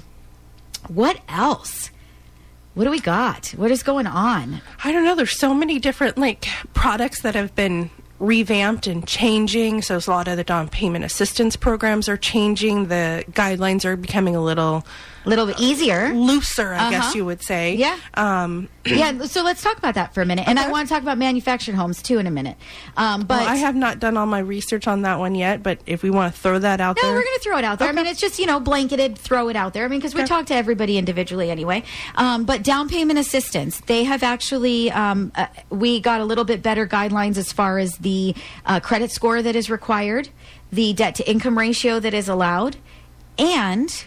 what else? What do we got? What is going on? I don't know. There's so many different, like, products that have been revamped and changing. So a lot of the down payment assistance programs are changing. The guidelines are becoming a little... A little bit easier. Looser, I uh-huh. guess you would say. Yeah. Um, yeah, so let's talk about that for a minute. And okay. I want to talk about manufactured homes, too, in a minute. Um, but well, I have not done all my research on that one yet, but if we want to throw that out no, there... No, we're going to throw it out there. Okay. I mean, it's just, you know, blanketed, throw it out there. I mean, because we okay. talk to everybody individually anyway. Um, but down payment assistance, they have actually... Um, uh, we got a little bit better guidelines as far as the uh, credit score that is required, the debt-to-income ratio that is allowed, and...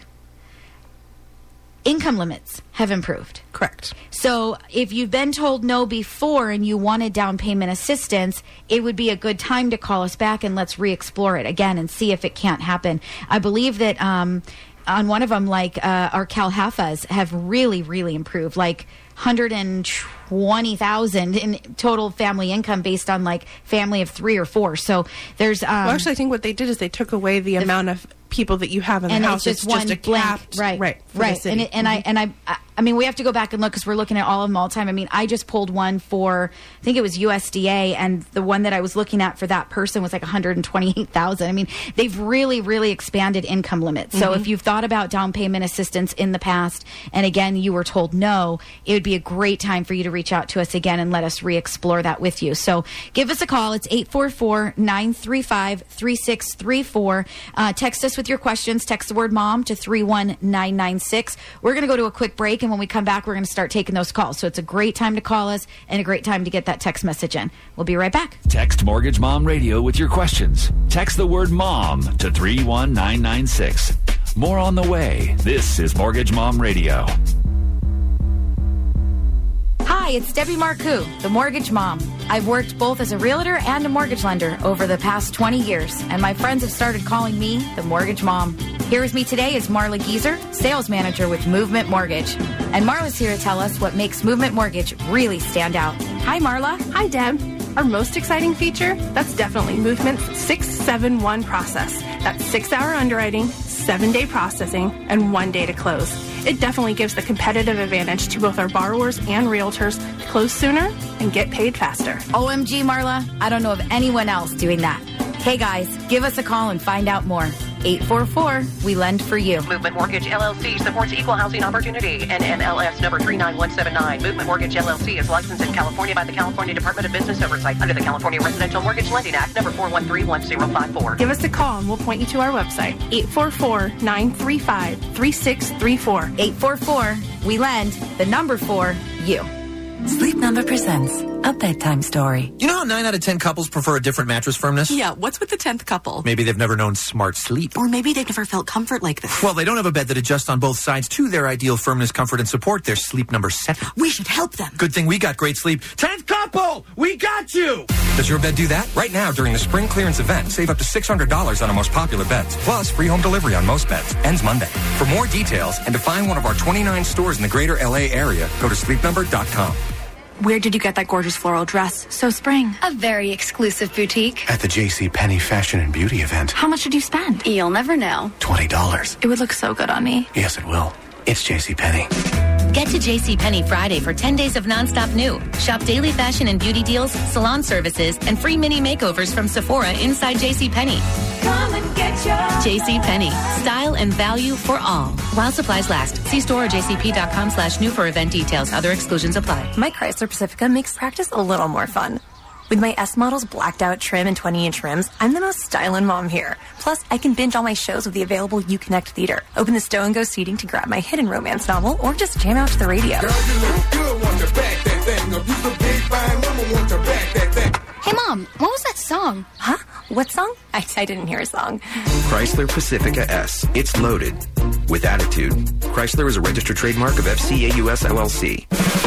income limits have improved. Correct. So if you've been told no before and you wanted down payment assistance, it would be a good time to call us back and let's re-explore it again and see if it can't happen. I believe that um, on one of them, like uh, our CalHAFAs have really, really improved, like one hundred twenty thousand in total family income based on like family of three or four. So there's... Um, well, actually, I think what they did is they took away the, the amount of people that you have in the and house. it's just it's one just a blank, capped, right? right, for right. the city. And it, and Mhm. I and I, I, I mean, we have to go back and look because we're looking at all of them all the time. I mean, I just pulled one for, I think it was U S D A, and the one that I was looking at for that person was like one hundred twenty-eight thousand. I mean, they've really, really expanded income limits. So Mm-hmm. if you've thought about down payment assistance in the past, and again you were told no, it would be a great time for you to reach out to us again and let us re-explore that with you. So give us a call. It's eight four four, nine three five, three six three four. Uh, text us with your questions. Text the word mom to three one nine nine six. We're going to go to a quick break, and when we come back, we're going to start taking those calls. So it's a great time to call us and a great time to get that text message in. We'll be right back. Text Mortgage Mom Radio with your questions. Text the word mom to three one nine nine six. More on the way. This is Mortgage Mom Radio. Hi, it's Debbie Marcoux, the Mortgage Mom. I've worked both as a realtor and a mortgage lender over the past twenty years, and my friends have started calling me the Mortgage Mom. Here with me today is Marla Gieser, sales manager with Movement Mortgage. And Marla's here to tell us what makes Movement Mortgage really stand out. Hi, Marla. Hi, Deb. Our most exciting feature? That's definitely Movement's six seven one process. That's six-hour underwriting, seven-day processing, and one day to close. It definitely gives the competitive advantage to both our borrowers and realtors to close sooner and get paid faster. O M G, Marla, I don't know of anyone else doing that. Hey, guys, give us a call and find out more. eight four four, we lend for you. Movement Mortgage L L C supports equal housing opportunity. N M L S number three nine one seven nine. Movement Mortgage L L C is licensed in California by the California Department of Business Oversight under the California Residential Mortgage Lending Act number four one three one zero five four. Give us a call and we'll point you to our website, eight four four, nine three five, three six three four. eight four four, we lend, the number four, you. Sleep Number presents a bedtime story. You know how nine out of ten couples prefer a different mattress firmness? Yeah, what's with the tenth couple? Maybe they've never known smart sleep. Or maybe they've never felt comfort like this. Well, they don't have a bed that adjusts on both sides to their ideal firmness, comfort, and support. Their Sleep Number setting. We should help them. Good thing we got great sleep. tenth couple! We got you! Does your bed do that? Right now, during the spring clearance event, save up to six hundred dollars on our most popular beds. Plus, free home delivery on most beds. Ends Monday. For more details and to find one of our twenty-nine stores in the greater L A area, go to sleep number dot com. Where did you get that gorgeous floral dress? So spring. A very exclusive boutique. At the J C Penney Fashion and Beauty event. How much did you spend? You'll never know. twenty dollars. It would look so good on me. Yes, it will. It's J C Penney. Get to JCPenney Friday for ten days of nonstop new. Shop daily fashion and beauty deals, salon services, and free mini makeovers from Sephora inside JCPenney. Come and get your JCPenney. Style and value for all. While supplies last. See store or jcp.com slash new for event details. Other exclusions apply. My Chrysler Pacifica makes practice a little more fun. With my S model's blacked out trim and twenty inch rims, I'm the most stylin' mom here. Plus, I can binge all my shows with the available UConnect theater. Open the stow and go seating to grab my hidden romance novel, or just jam out to the radio. Girl, you look good, want to back that thing up. You the big fine woman, want to back that thing. Hey, Mom, what was that song? Huh? What song? I, I didn't hear a song. Chrysler Pacifica S. It's loaded with attitude. Chrysler is a registered trademark of F C A U S L L C.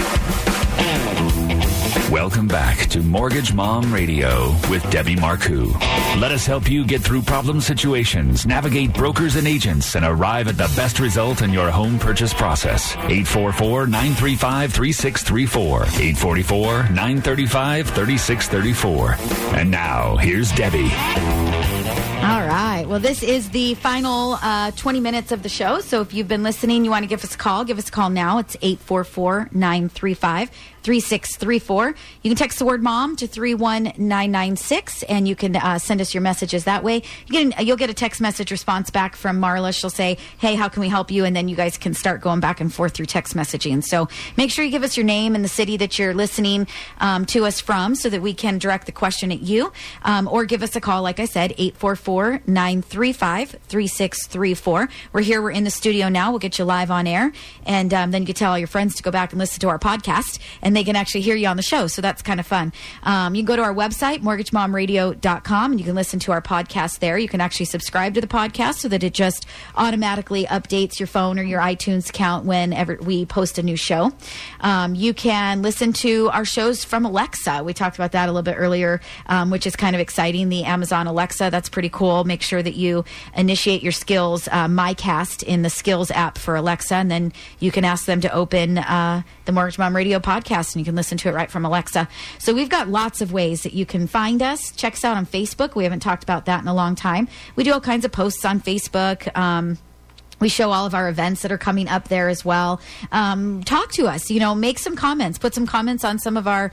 Welcome back to Mortgage Mom Radio with Debbie Marcoux. Let us help you get through problem situations, navigate brokers and agents, and arrive at the best result in your home purchase process. eight four four, nine three five, three six three four. eight four four, nine three five, three six three four. And now, here's Debbie. All right. Well, this is the final uh, twenty minutes of the show. So if you've been listening, you want to give us a call, give us a call now. It's eight four four, nine three five, three six three four. You can text the word mom to three one nine nine six, and you can uh, send us your messages that way. You get an, you'll get a text message response back from Marla. She'll say, hey, how can we help you? And then you guys can start going back and forth through text messaging. So make sure you give us your name and the city that you're listening um, to us from so that we can direct the question at you. Um, or give us a call, like I said, eight four four, nine three five, three six three four. We're here. We're in the studio now. We'll get you live on air. And um, then you can tell all your friends to go back and listen to our podcast, and they can actually hear you on the show. So that's kind of fun. Um, you can go to our website, mortgage mom radio dot com, and you can listen to our podcast there. You can actually subscribe to the podcast so that it just automatically updates your phone or your iTunes account whenever we post a new show. Um, you can listen to our shows from Alexa. We talked about that a little bit earlier, um, which is kind of exciting. The Amazon Alexa, that's pretty cool. make sure that you initiate your Skills uh, MyCast in the Skills app for Alexa, and then you can ask them to open uh, the Mortgage Mom Radio podcast, and you can listen to it right from Alexa. So we've got lots of ways that you can find us. Check us out on Facebook. We haven't talked about that in a long time. We do all kinds of posts on Facebook. Um, We show all of our events that are coming up there as well. Um, talk to us, you know, make some comments, put some comments on some of our,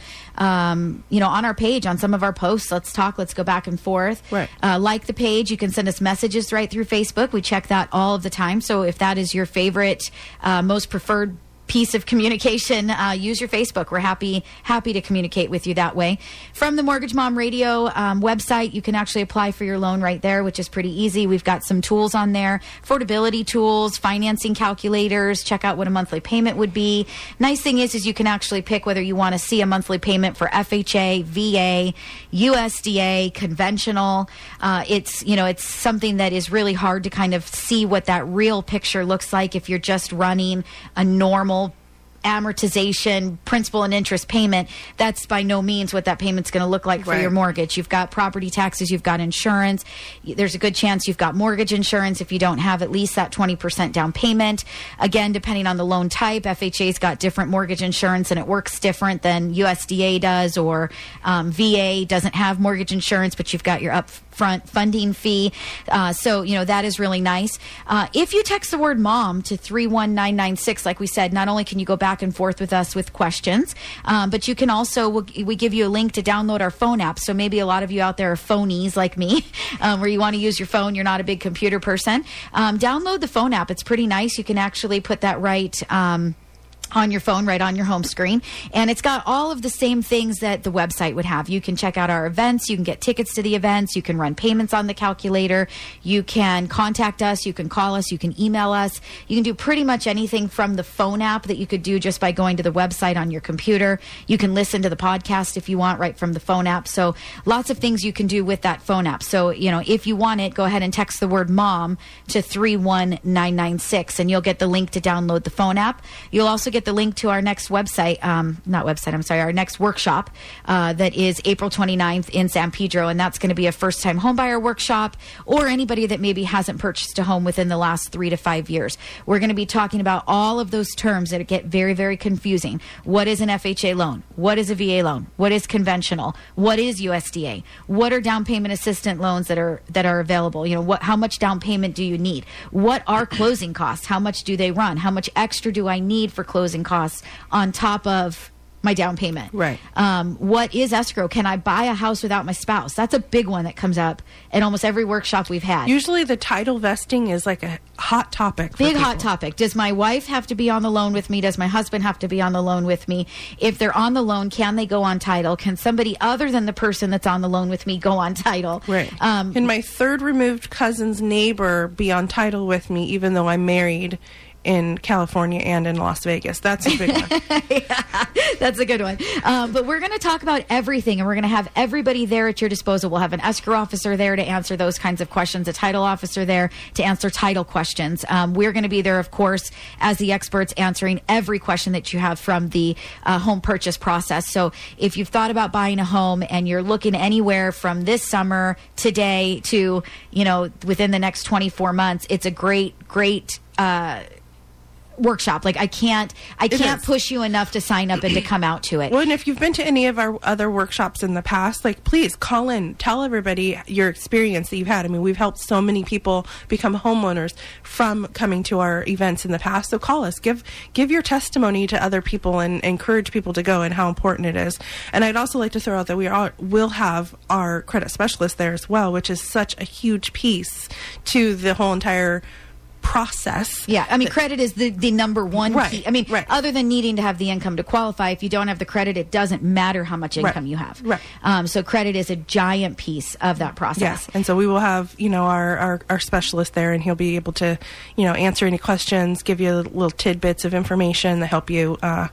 um, you know, on our page, on some of our posts. Let's talk. Let's go back and forth. Right. Uh, like the page. You can send us messages right through Facebook. We check that all of the time. So if that is your favorite, uh, most preferred piece of communication, uh, use your Facebook. We're happy happy to communicate with you that way. From the Mortgage Mom Radio um, website, you can actually apply for your loan right there, which is pretty easy. We've got some tools on there, affordability tools, financing calculators, check out what a monthly payment would be. Nice thing is, is you can actually pick whether you want to see a monthly payment for F H A, V A, U S D A, conventional. Uh, it's, you know, it's something that is really hard to kind of see what that real picture looks like if you're just running a normal amortization, principal and interest payment. That's by no means what that payment's going to look like for Right. your mortgage. You've got property taxes, you've got insurance. There's a good chance you've got mortgage insurance if you don't have at least that twenty percent down payment. Again, depending on the loan type, F H A's got different mortgage insurance and it works different than U S D A does, or um, V A doesn't have mortgage insurance, but you've got your upfront funding fee. Uh, so, you know, that is really nice. Uh, if you text the word mom to three one nine nine six, like we said, not only can you go back and forth with us with questions, um, but you can also, we'll, we give you a link to download our phone app. So maybe a lot of you out there are phonies like me, um, where you want to use your phone, you're not a big computer person. Um, download the phone app. It's pretty nice. You can actually put that right um, on your phone, right on your home screen. And it's got all of the same things that the website would have. You can check out our events. You can get tickets to the events. You can run payments on the calculator. You can contact us. You can call us. You can email us. You can do pretty much anything from the phone app that you could do just by going to the website on your computer. You can listen to the podcast if you want right from the phone app. So lots of things you can do with that phone app. So, you know, if you want it, go ahead and text the word mom to three one nine nine six and you'll get the link to download the phone app. You'll also get the link to our next website, um, not website, I'm sorry, our next workshop uh, that is April twenty-ninth in San Pedro, and that's going to be a first-time homebuyer workshop or anybody that maybe hasn't purchased a home within the last three to five years. We're going to be talking about all of those terms that get very, very confusing. What is an F H A loan? What is a V A loan? What is conventional? What is U S D A? What are down payment assistant loans that are that are available? You know, what? How much down payment do you need? What are closing costs? How much do they run? How much extra do I need for closing costs on top of my down payment? Right. Um, what is escrow? Can I buy a house without my spouse? That's a big one that comes up in almost every workshop we've had. Usually the title vesting is like a hot topic. For Big people. hot topic. Does my wife have to be on the loan with me? Does my husband have to be on the loan with me? If they're on the loan, can they go on title? Can somebody other than the person that's on the loan with me go on title? Right. Um, Can my third removed cousin's neighbor be on title with me even though I'm married in California and in Las Vegas? That's a big one. yeah, that's a good one. Um, but we're going to talk about everything, and we're going to have everybody there at your disposal. We'll have an escrow officer there to answer those kinds of questions, a title officer there to answer title questions. Um, we're going to be there, of course, as the experts answering every question that you have from the uh, home purchase process. So if you've thought about buying a home and you're looking anywhere from this summer, today, to, you know, within the next twenty-four months, it's a great, great uh workshop. Like I can't I It can't is. push you enough to sign up and to come out to it. Well, and if you've been to any of our other workshops in the past, like, please call in, tell everybody your experience that you've had. I mean, we've helped so many people become homeowners from coming to our events in the past. So call us, give give your testimony to other people, and encourage people to go and how important it is. And I'd also like to throw out that we are, will have our credit specialist there as well, which is such a huge piece to the whole entire process. Yeah, I mean, credit is the, the number one Right, key. I mean, right. other than needing to have the income to qualify, if you don't have the credit, it doesn't matter how much income Right, you have. right. Um, so credit is a giant piece of that process. Yes, and so we will have, you know, our, our, our specialist there, and he'll be able to, you know, answer any questions, give you little tidbits of information that help you uh,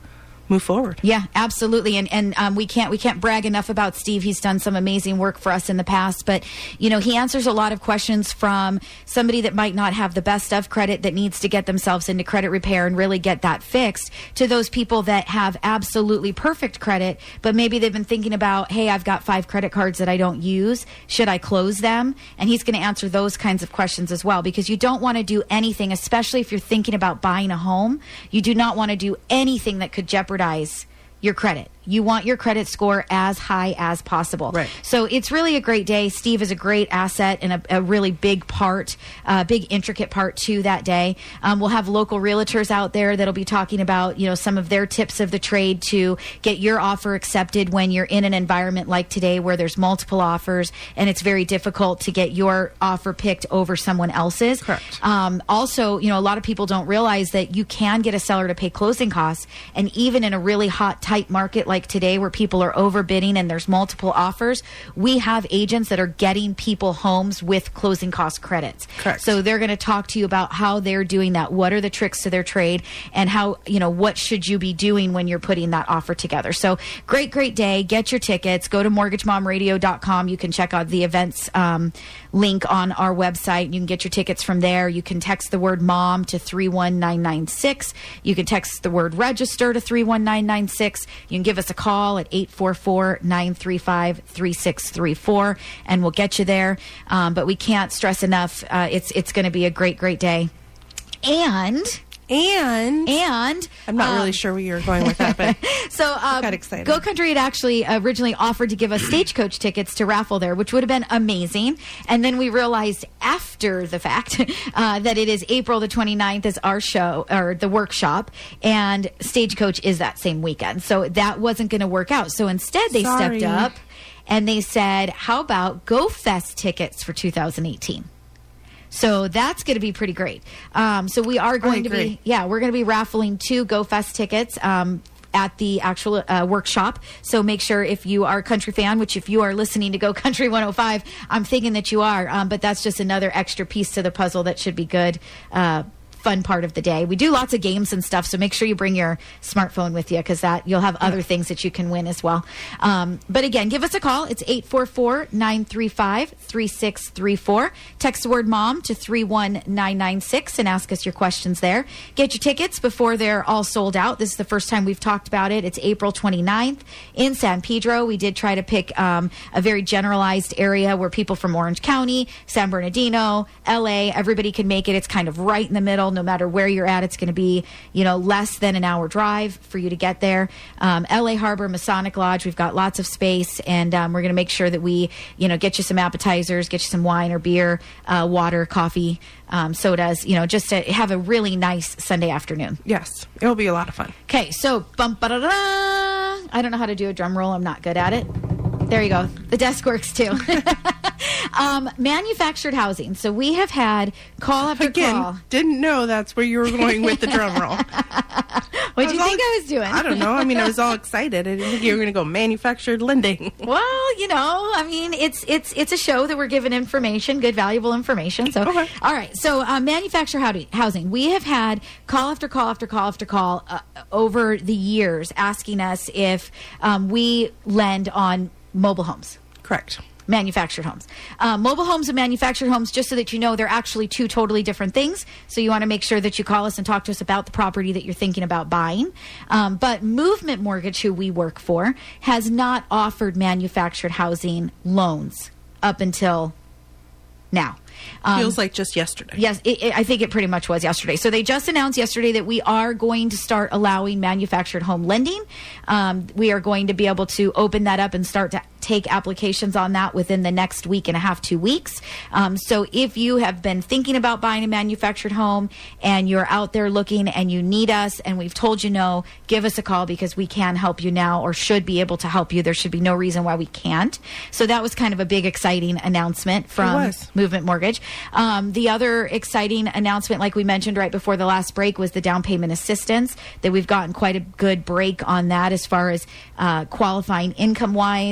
move forward. Yeah, absolutely. And and um, we can't we can't brag enough about Steve. He's done some amazing work for us in the past. But, you know, he answers a lot of questions from somebody that might not have the best of credit that needs to get themselves into credit repair and really get that fixed, to those people that have absolutely perfect credit, but maybe they've been thinking about, hey, I've got five credit cards that I don't use. Should I close them? And he's going to answer those kinds of questions as well, because you don't want to do anything, especially if you're thinking about buying a home. You do not want to do anything that could jeopardize your credit. You want your credit score as high as possible. Right. So it's really a great day. Steve is a great asset and a, a really big part, a uh, big intricate part to that day. Um, we'll have local realtors out there that'll be talking about, you know, some of their tips of the trade to get your offer accepted when you're in an environment like today where there's multiple offers and it's very difficult to get your offer picked over someone else's. Correct. Um, also, you know, a lot of people don't realize that you can get a seller to pay closing costs, and even in a really hot, tight market like today where people are overbidding and there's multiple offers, we have agents that are getting people homes with closing cost credits. Correct. So they're going to talk to you about how they're doing that. What are the tricks to their trade, and how, you know, what should you be doing when you're putting that offer together. So great, great day. Get your tickets. Go to mortgage mom radio dot com. You can check out the events um, link on our website. You can get your tickets from there. You can text the word mom to three one nine nine six. You can text the word register to three one nine nine six. You can give us a call at eight four four, nine three five, three six three four, and we'll get you there. Um, but we can't stress enough, uh, it's it's going to be a great, great day. And... And and I'm not um, really sure where you're going with that, but so um, got excited. Go Country had actually originally offered to give us Stagecoach tickets to raffle there, which would have been amazing. And then we realized after the fact uh, that it is April the twenty-ninth is our show, or the workshop, and Stagecoach is that same weekend. So that wasn't going to work out. So instead they Sorry. stepped up and they said, how about Go Fest tickets for two thousand eighteen? So that's going to be pretty great. Um, so we are going to be, yeah, we're going to be raffling two Go Fest tickets um, at the actual uh, workshop. So make sure, if you are a country fan, which if you are listening to Go Country one oh five, I'm thinking that you are, um, but that's just another extra piece to the puzzle that should be good. Uh, fun part of the day. We do lots of games and stuff, so make sure you bring your smartphone with you, because that you'll have other things that you can win as well. Um, but again, give us a call. It's eight four four, nine three five, three six three four. Text the word mom to three one nine nine six and ask us your questions there. Get your tickets before they're all sold out. This is the first time we've talked about it. It's April twenty-ninth in San Pedro. We did try to pick um, a very generalized area where people from Orange County, San Bernardino, L A, everybody can make it. It's kind of right in the middle. No matter where you're at, it's going to be, you know, less than an hour drive for you to get there. Um, L A Harbor, Masonic Lodge, we've got lots of space, and um, we're going to make sure that we, you know, get you some appetizers, get you some wine or beer, uh, water, coffee, um, sodas, you know, just to have a really nice Sunday afternoon. Yes, it'll be a lot of fun. Okay, so bum ba da da. I don't know how to do a drum roll. I'm not good at it. There you go. The desk works too. um, manufactured housing. So we have had call after Again, call. Didn't know that's where you were going with the drum roll. What do you think I was doing? I don't know. I mean, I was all excited. I didn't think you were going to go manufactured lending. Well, you know, I mean, it's it's it's a show that we're giving information, good, valuable information. So, Okay. all right. So, uh, manufactured howdy- housing. We have had call after call after call after call uh, over the years asking us if um, we lend on mobile homes. Correct. Manufactured homes. Uh, mobile homes and manufactured homes, just so that you know, they're actually two totally different things. So you want to make sure that you call us and talk to us about the property that you're thinking about buying. Um, but Movement Mortgage, who we work for, has not offered manufactured housing loans up until now. Um, Feels like just yesterday. Yes, it, it, I think it pretty much was yesterday. So they just announced yesterday that we are going to start allowing manufactured home lending. Um, we are going to be able to open that up and start to take applications on that within the next week and a half, two weeks. Um, so if you have been thinking about buying a manufactured home and you're out there looking and you need us and we've told you no, give us a call, because we can help you now, or should be able to help you. There should be no reason why we can't. So that was kind of a big, exciting announcement from Movement Mortgage. Um, the other exciting announcement, like we mentioned right before the last break, was the down payment assistance, that we've gotten quite a good break on that as far as uh, qualifying income-wise.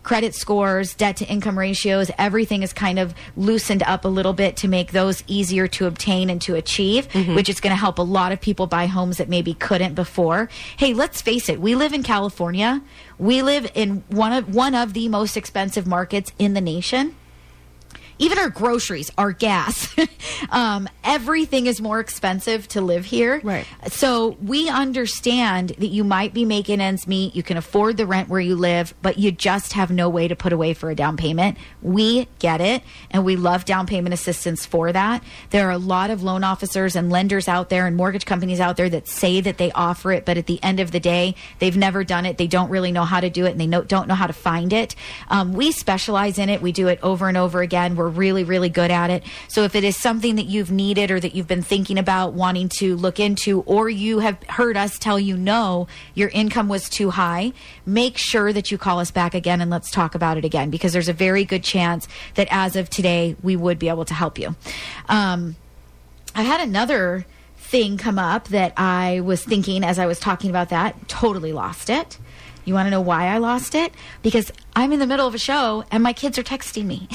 credit scores, debt to income ratios, everything is kind of loosened up a little bit to make those easier to obtain and to achieve, Mhm. which is going to help a lot of people buy homes that maybe couldn't before. Hey, let's face it. We live in California. We live in one of one of the most expensive markets in the nation. Even our groceries, our gas, um, everything is more expensive to live here. Right. So we understand that you might be making ends meet. You can afford the rent where you live, but you just have no way to put away for a down payment. We get it, and we love down payment assistance for that. There are a lot of loan officers and lenders out there and mortgage companies out there that say that they offer it, but at the end of the day, they've never done it. They don't really know how to do it, and they know, don't know how to find it. Um, we specialize in it. We do it over and over again. We're really, really good at it. So if it is something that you've needed or that you've been thinking about wanting to look into, or you have heard us tell you no, your income was too high, make sure that you call us back again and let's talk about it again, because there's a very good chance that as of today, we would be able to help you. Um, I had another thing come up that I was thinking as I was talking about that, totally lost it. You want to know why I lost it? Because I'm in the middle of a show and my kids are texting me.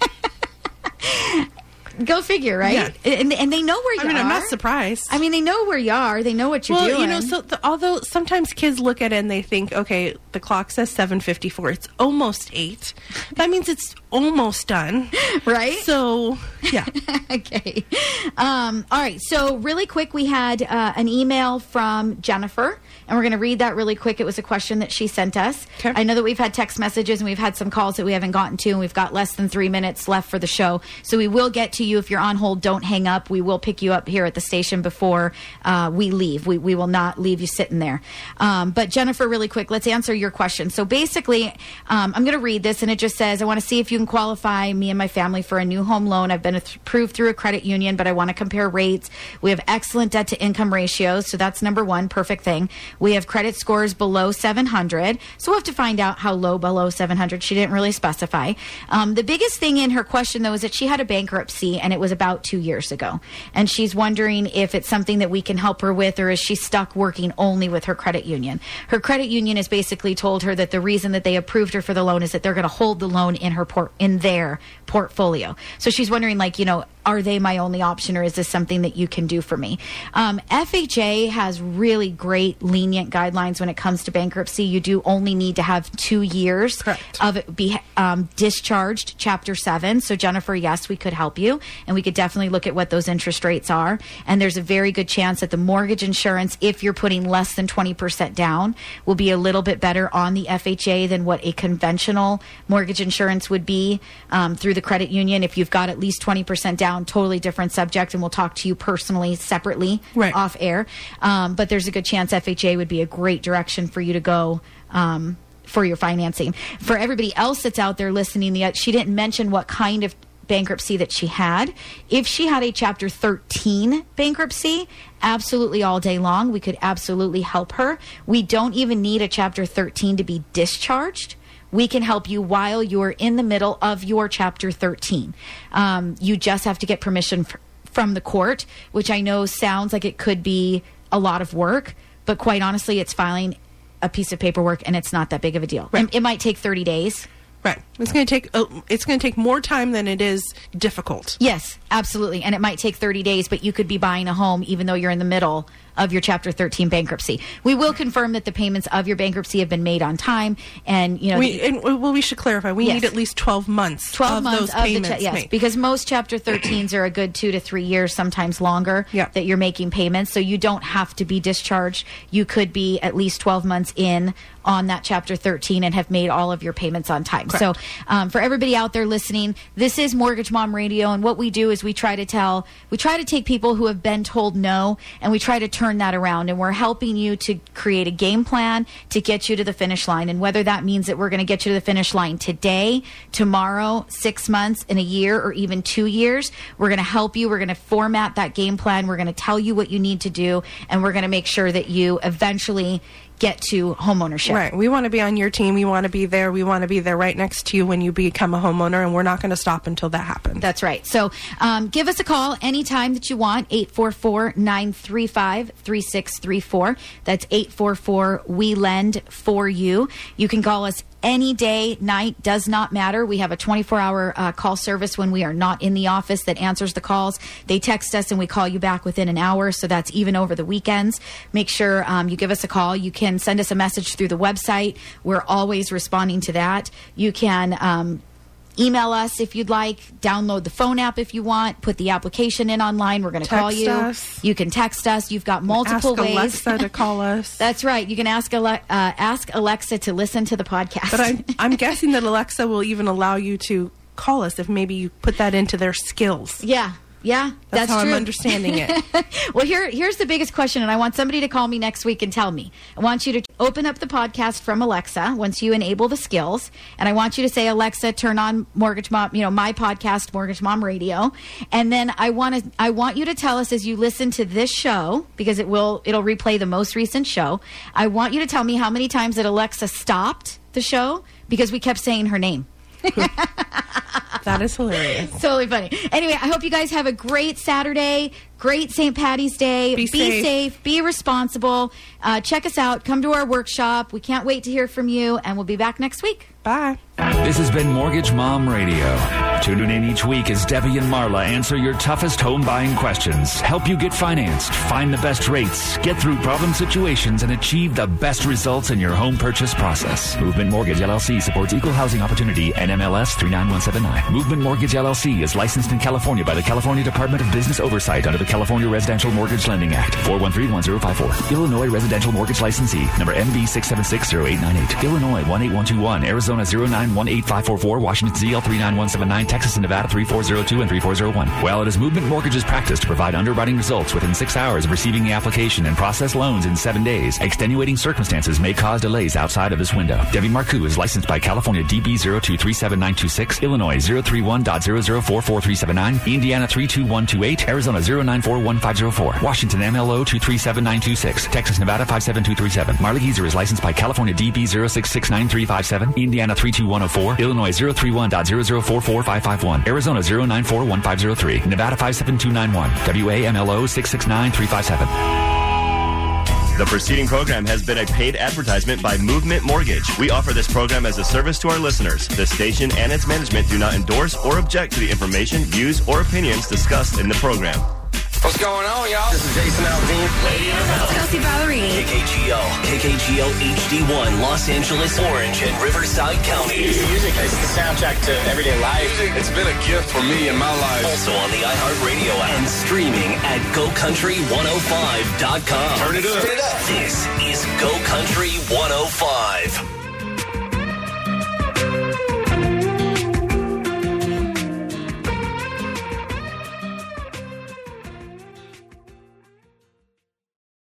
Go figure, right? Yeah. And, and they know where you I mean, are. I'm not surprised. I mean, they know where you are. They know what you're well, doing. you know, so the, although sometimes kids look at it and they think, okay, the clock says seven fifty-four. It's almost eight. That means it's almost done. Right? So, yeah. Okay. Um, all right. So really quick, we had uh, an email from Jennifer, and we're going to read that really quick. It was a question that she sent us. Okay. I know that we've had text messages and we've had some calls that we haven't gotten to, and we've got less than three minutes left for the show. So we will get to you. If you're on hold, don't hang up. We will pick you up here at the station before uh, we leave. We, we will not leave you sitting there. Um, but Jennifer, really quick, let's answer your question. So basically, um, I'm going to read this, and it just says, I want to see if you can qualify me and my family for a new home loan. I've been approved through a credit union, but I want to compare rates. We have excellent debt to income ratios, so that's number one, perfect thing. We have credit scores below seven hundred, so we'll have to find out how low below seven hundred. She didn't really specify. Um, the biggest thing in her question, though, is that she had a bankruptcy, and it was about two years ago. And she's wondering if it's something that we can help her with, or is she stuck working only with her credit union? Her credit union has basically told her that the reason that they approved her for the loan is that they're going to hold the loan in her port in their portfolio. So she's wondering, like, you know, are they my only option, or is this something that you can do for me? Um, F H A has really great lenient guidelines when it comes to bankruptcy. You do only need to have two years Correct. of it be um, discharged Chapter seven. So Jennifer, yes, we could help you, and we could definitely look at what those interest rates are. And there's a very good chance that the mortgage insurance, if you're putting less than twenty percent down, will be a little bit better on the F H A than what a conventional mortgage insurance would be um, through the credit union. If you've got at least twenty percent down, totally different subject, and we'll talk to you personally separately Right. off air. Um, but there's a good chance F H A would be a great direction for you to go um, for your financing. For everybody else that's out there listening, the, she didn't mention what kind of bankruptcy that she had. If she had a Chapter thirteen bankruptcy, absolutely all day long, we could absolutely help her. We don't even need a Chapter thirteen to be discharged. We can help you while you're in the middle of your Chapter thirteen. Um, you just have to get permission fr- from the court, which I know sounds like it could be a lot of work, but quite honestly, it's filing a piece of paperwork, and it's not that big of a deal. Right. It, it might take thirty days. Right. It's going to take uh, it's going to take more time than it is difficult. Yes, absolutely. And it might take thirty days, but you could be buying a home even though you're in the middle of your Chapter thirteen bankruptcy. We will confirm that the payments of your bankruptcy have been made on time, and you know, We the- and well, we should clarify. We Yes. need at least twelve months. twelve of months those of the payments cha- yes, made. because most Chapter thirteens are a good two to three years, sometimes longer, Yeah. that you're making payments. So you don't have to be discharged. You could be at least twelve months in on that Chapter thirteen and have made all of your payments on time. Correct. So um, for everybody out there listening, this is Mortgage Mom Radio, and what we do is we try to tell, we try to take people who have been told no, and we try to turn that around, and we're helping you to create a game plan to get you to the finish line. And whether that means that we're going to get you to the finish line today, tomorrow, six months, in a year, or even two years, we're going to help you. We're going to format that game plan. We're going to tell you what you need to do, and we're going to make sure that you eventually get to homeownership. Right. We want to be on your team. We want to be there. We want to be there right next to you when you become a homeowner, and we're not going to stop until that happens. That's right. So um, give us a call anytime that you want, eight four four, nine three five, three six three four. That's eight four four, we lend for you. You can call us any day, night, does not matter. We have a twenty-four hour uh, call service when we are not in the office that answers the calls. They text us and we call you back within an hour. So that's even over the weekends. Make sure um, you give us a call. You can send us a message through the website. We're always responding to that. You can um, email us if you'd like. Download the phone app if you want. Put the application in online. We're going to call you. Us. You can text us. You've got multiple ask ways. Alexa to call us. That's right. You can ask Ale- uh, ask Alexa to listen to the podcast. But I'm, I'm guessing that Alexa will even allow you to call us if maybe you put that into their skills. Yeah. Yeah, that's, that's how true. I'm understanding it. Well, here, here's the biggest question, and I want somebody to call me next week and tell me. I want you to open up the podcast from Alexa once you enable the skills, and I want you to say, Alexa, turn on Mortgage Mom, you know, my podcast, Mortgage Mom Radio, and then I want to, I want you to tell us as you listen to this show, because it will, it'll replay the most recent show. I want you to tell me how many times that Alexa stopped the show because we kept saying her name. That is hilarious. Totally funny. Anyway, I hope you guys have a great Saturday, great Saint Patty's Day. Be, be safe. safe, be responsible. Uh, check us out. Come to our workshop. We can't wait to hear from you, and we'll be back next week. Bye. This has been Mortgage Mom Radio. Tune in each week as Debbie and Marla answer your toughest home buying questions, help you get financed, find the best rates, get through problem situations, and achieve the best results in your home purchase process. Movement Mortgage L L C supports equal housing opportunity, N M L S three nine one seven nine. Movement Mortgage L L C is licensed in California by the California Department of Business Oversight under the California Residential Mortgage Lending Act, four one three one zero five four. Illinois Residential Mortgage Licensee, number M B six seven six zero eight nine eight. Illinois one eight one two one. Arizona zero nine one eight five four four. Washington Z L three nine one seven nine. Texas and Nevada three four zero two and three four zero one. While it is Movement Mortgage's practice to provide underwriting results within six hours of receiving the application and process loans in seven days, extenuating circumstances may cause delays outside of this window. Debbie Marcoux is licensed by California D B zero two three seven nine two six, Illinois zero three one zero zero four four three seven nine, Indiana three two one two eight, Arizona zero nine four one five zero four, Washington M L O two three seven nine two six, Texas, Nevada five seven two three seven. Marla Geezer is licensed by California D B zero six six nine three five seven, Indiana three two one zero four, Illinois zero three one zero zero four four five five one, Arizona zero nine four one five zero three, Nevada five seven two nine one, W A M L O six six nine three five seven. The preceding program has been a paid advertisement by Movement Mortgage. We offer this program as a service to our listeners. The station and its management do not endorse or object to the information, views, or opinions discussed in the program. What's going on, y'all? This is Jason Aldean. Kelsey Ballerini. K K G O, K K G O H D one, Los Angeles, Orange, and Riverside counties. Music is the soundtrack to everyday life. It's been a gift for me in my life. Also on the iHeartRadio app and streaming at go country one oh five dot com. Turn it up. This is Go Country one oh five.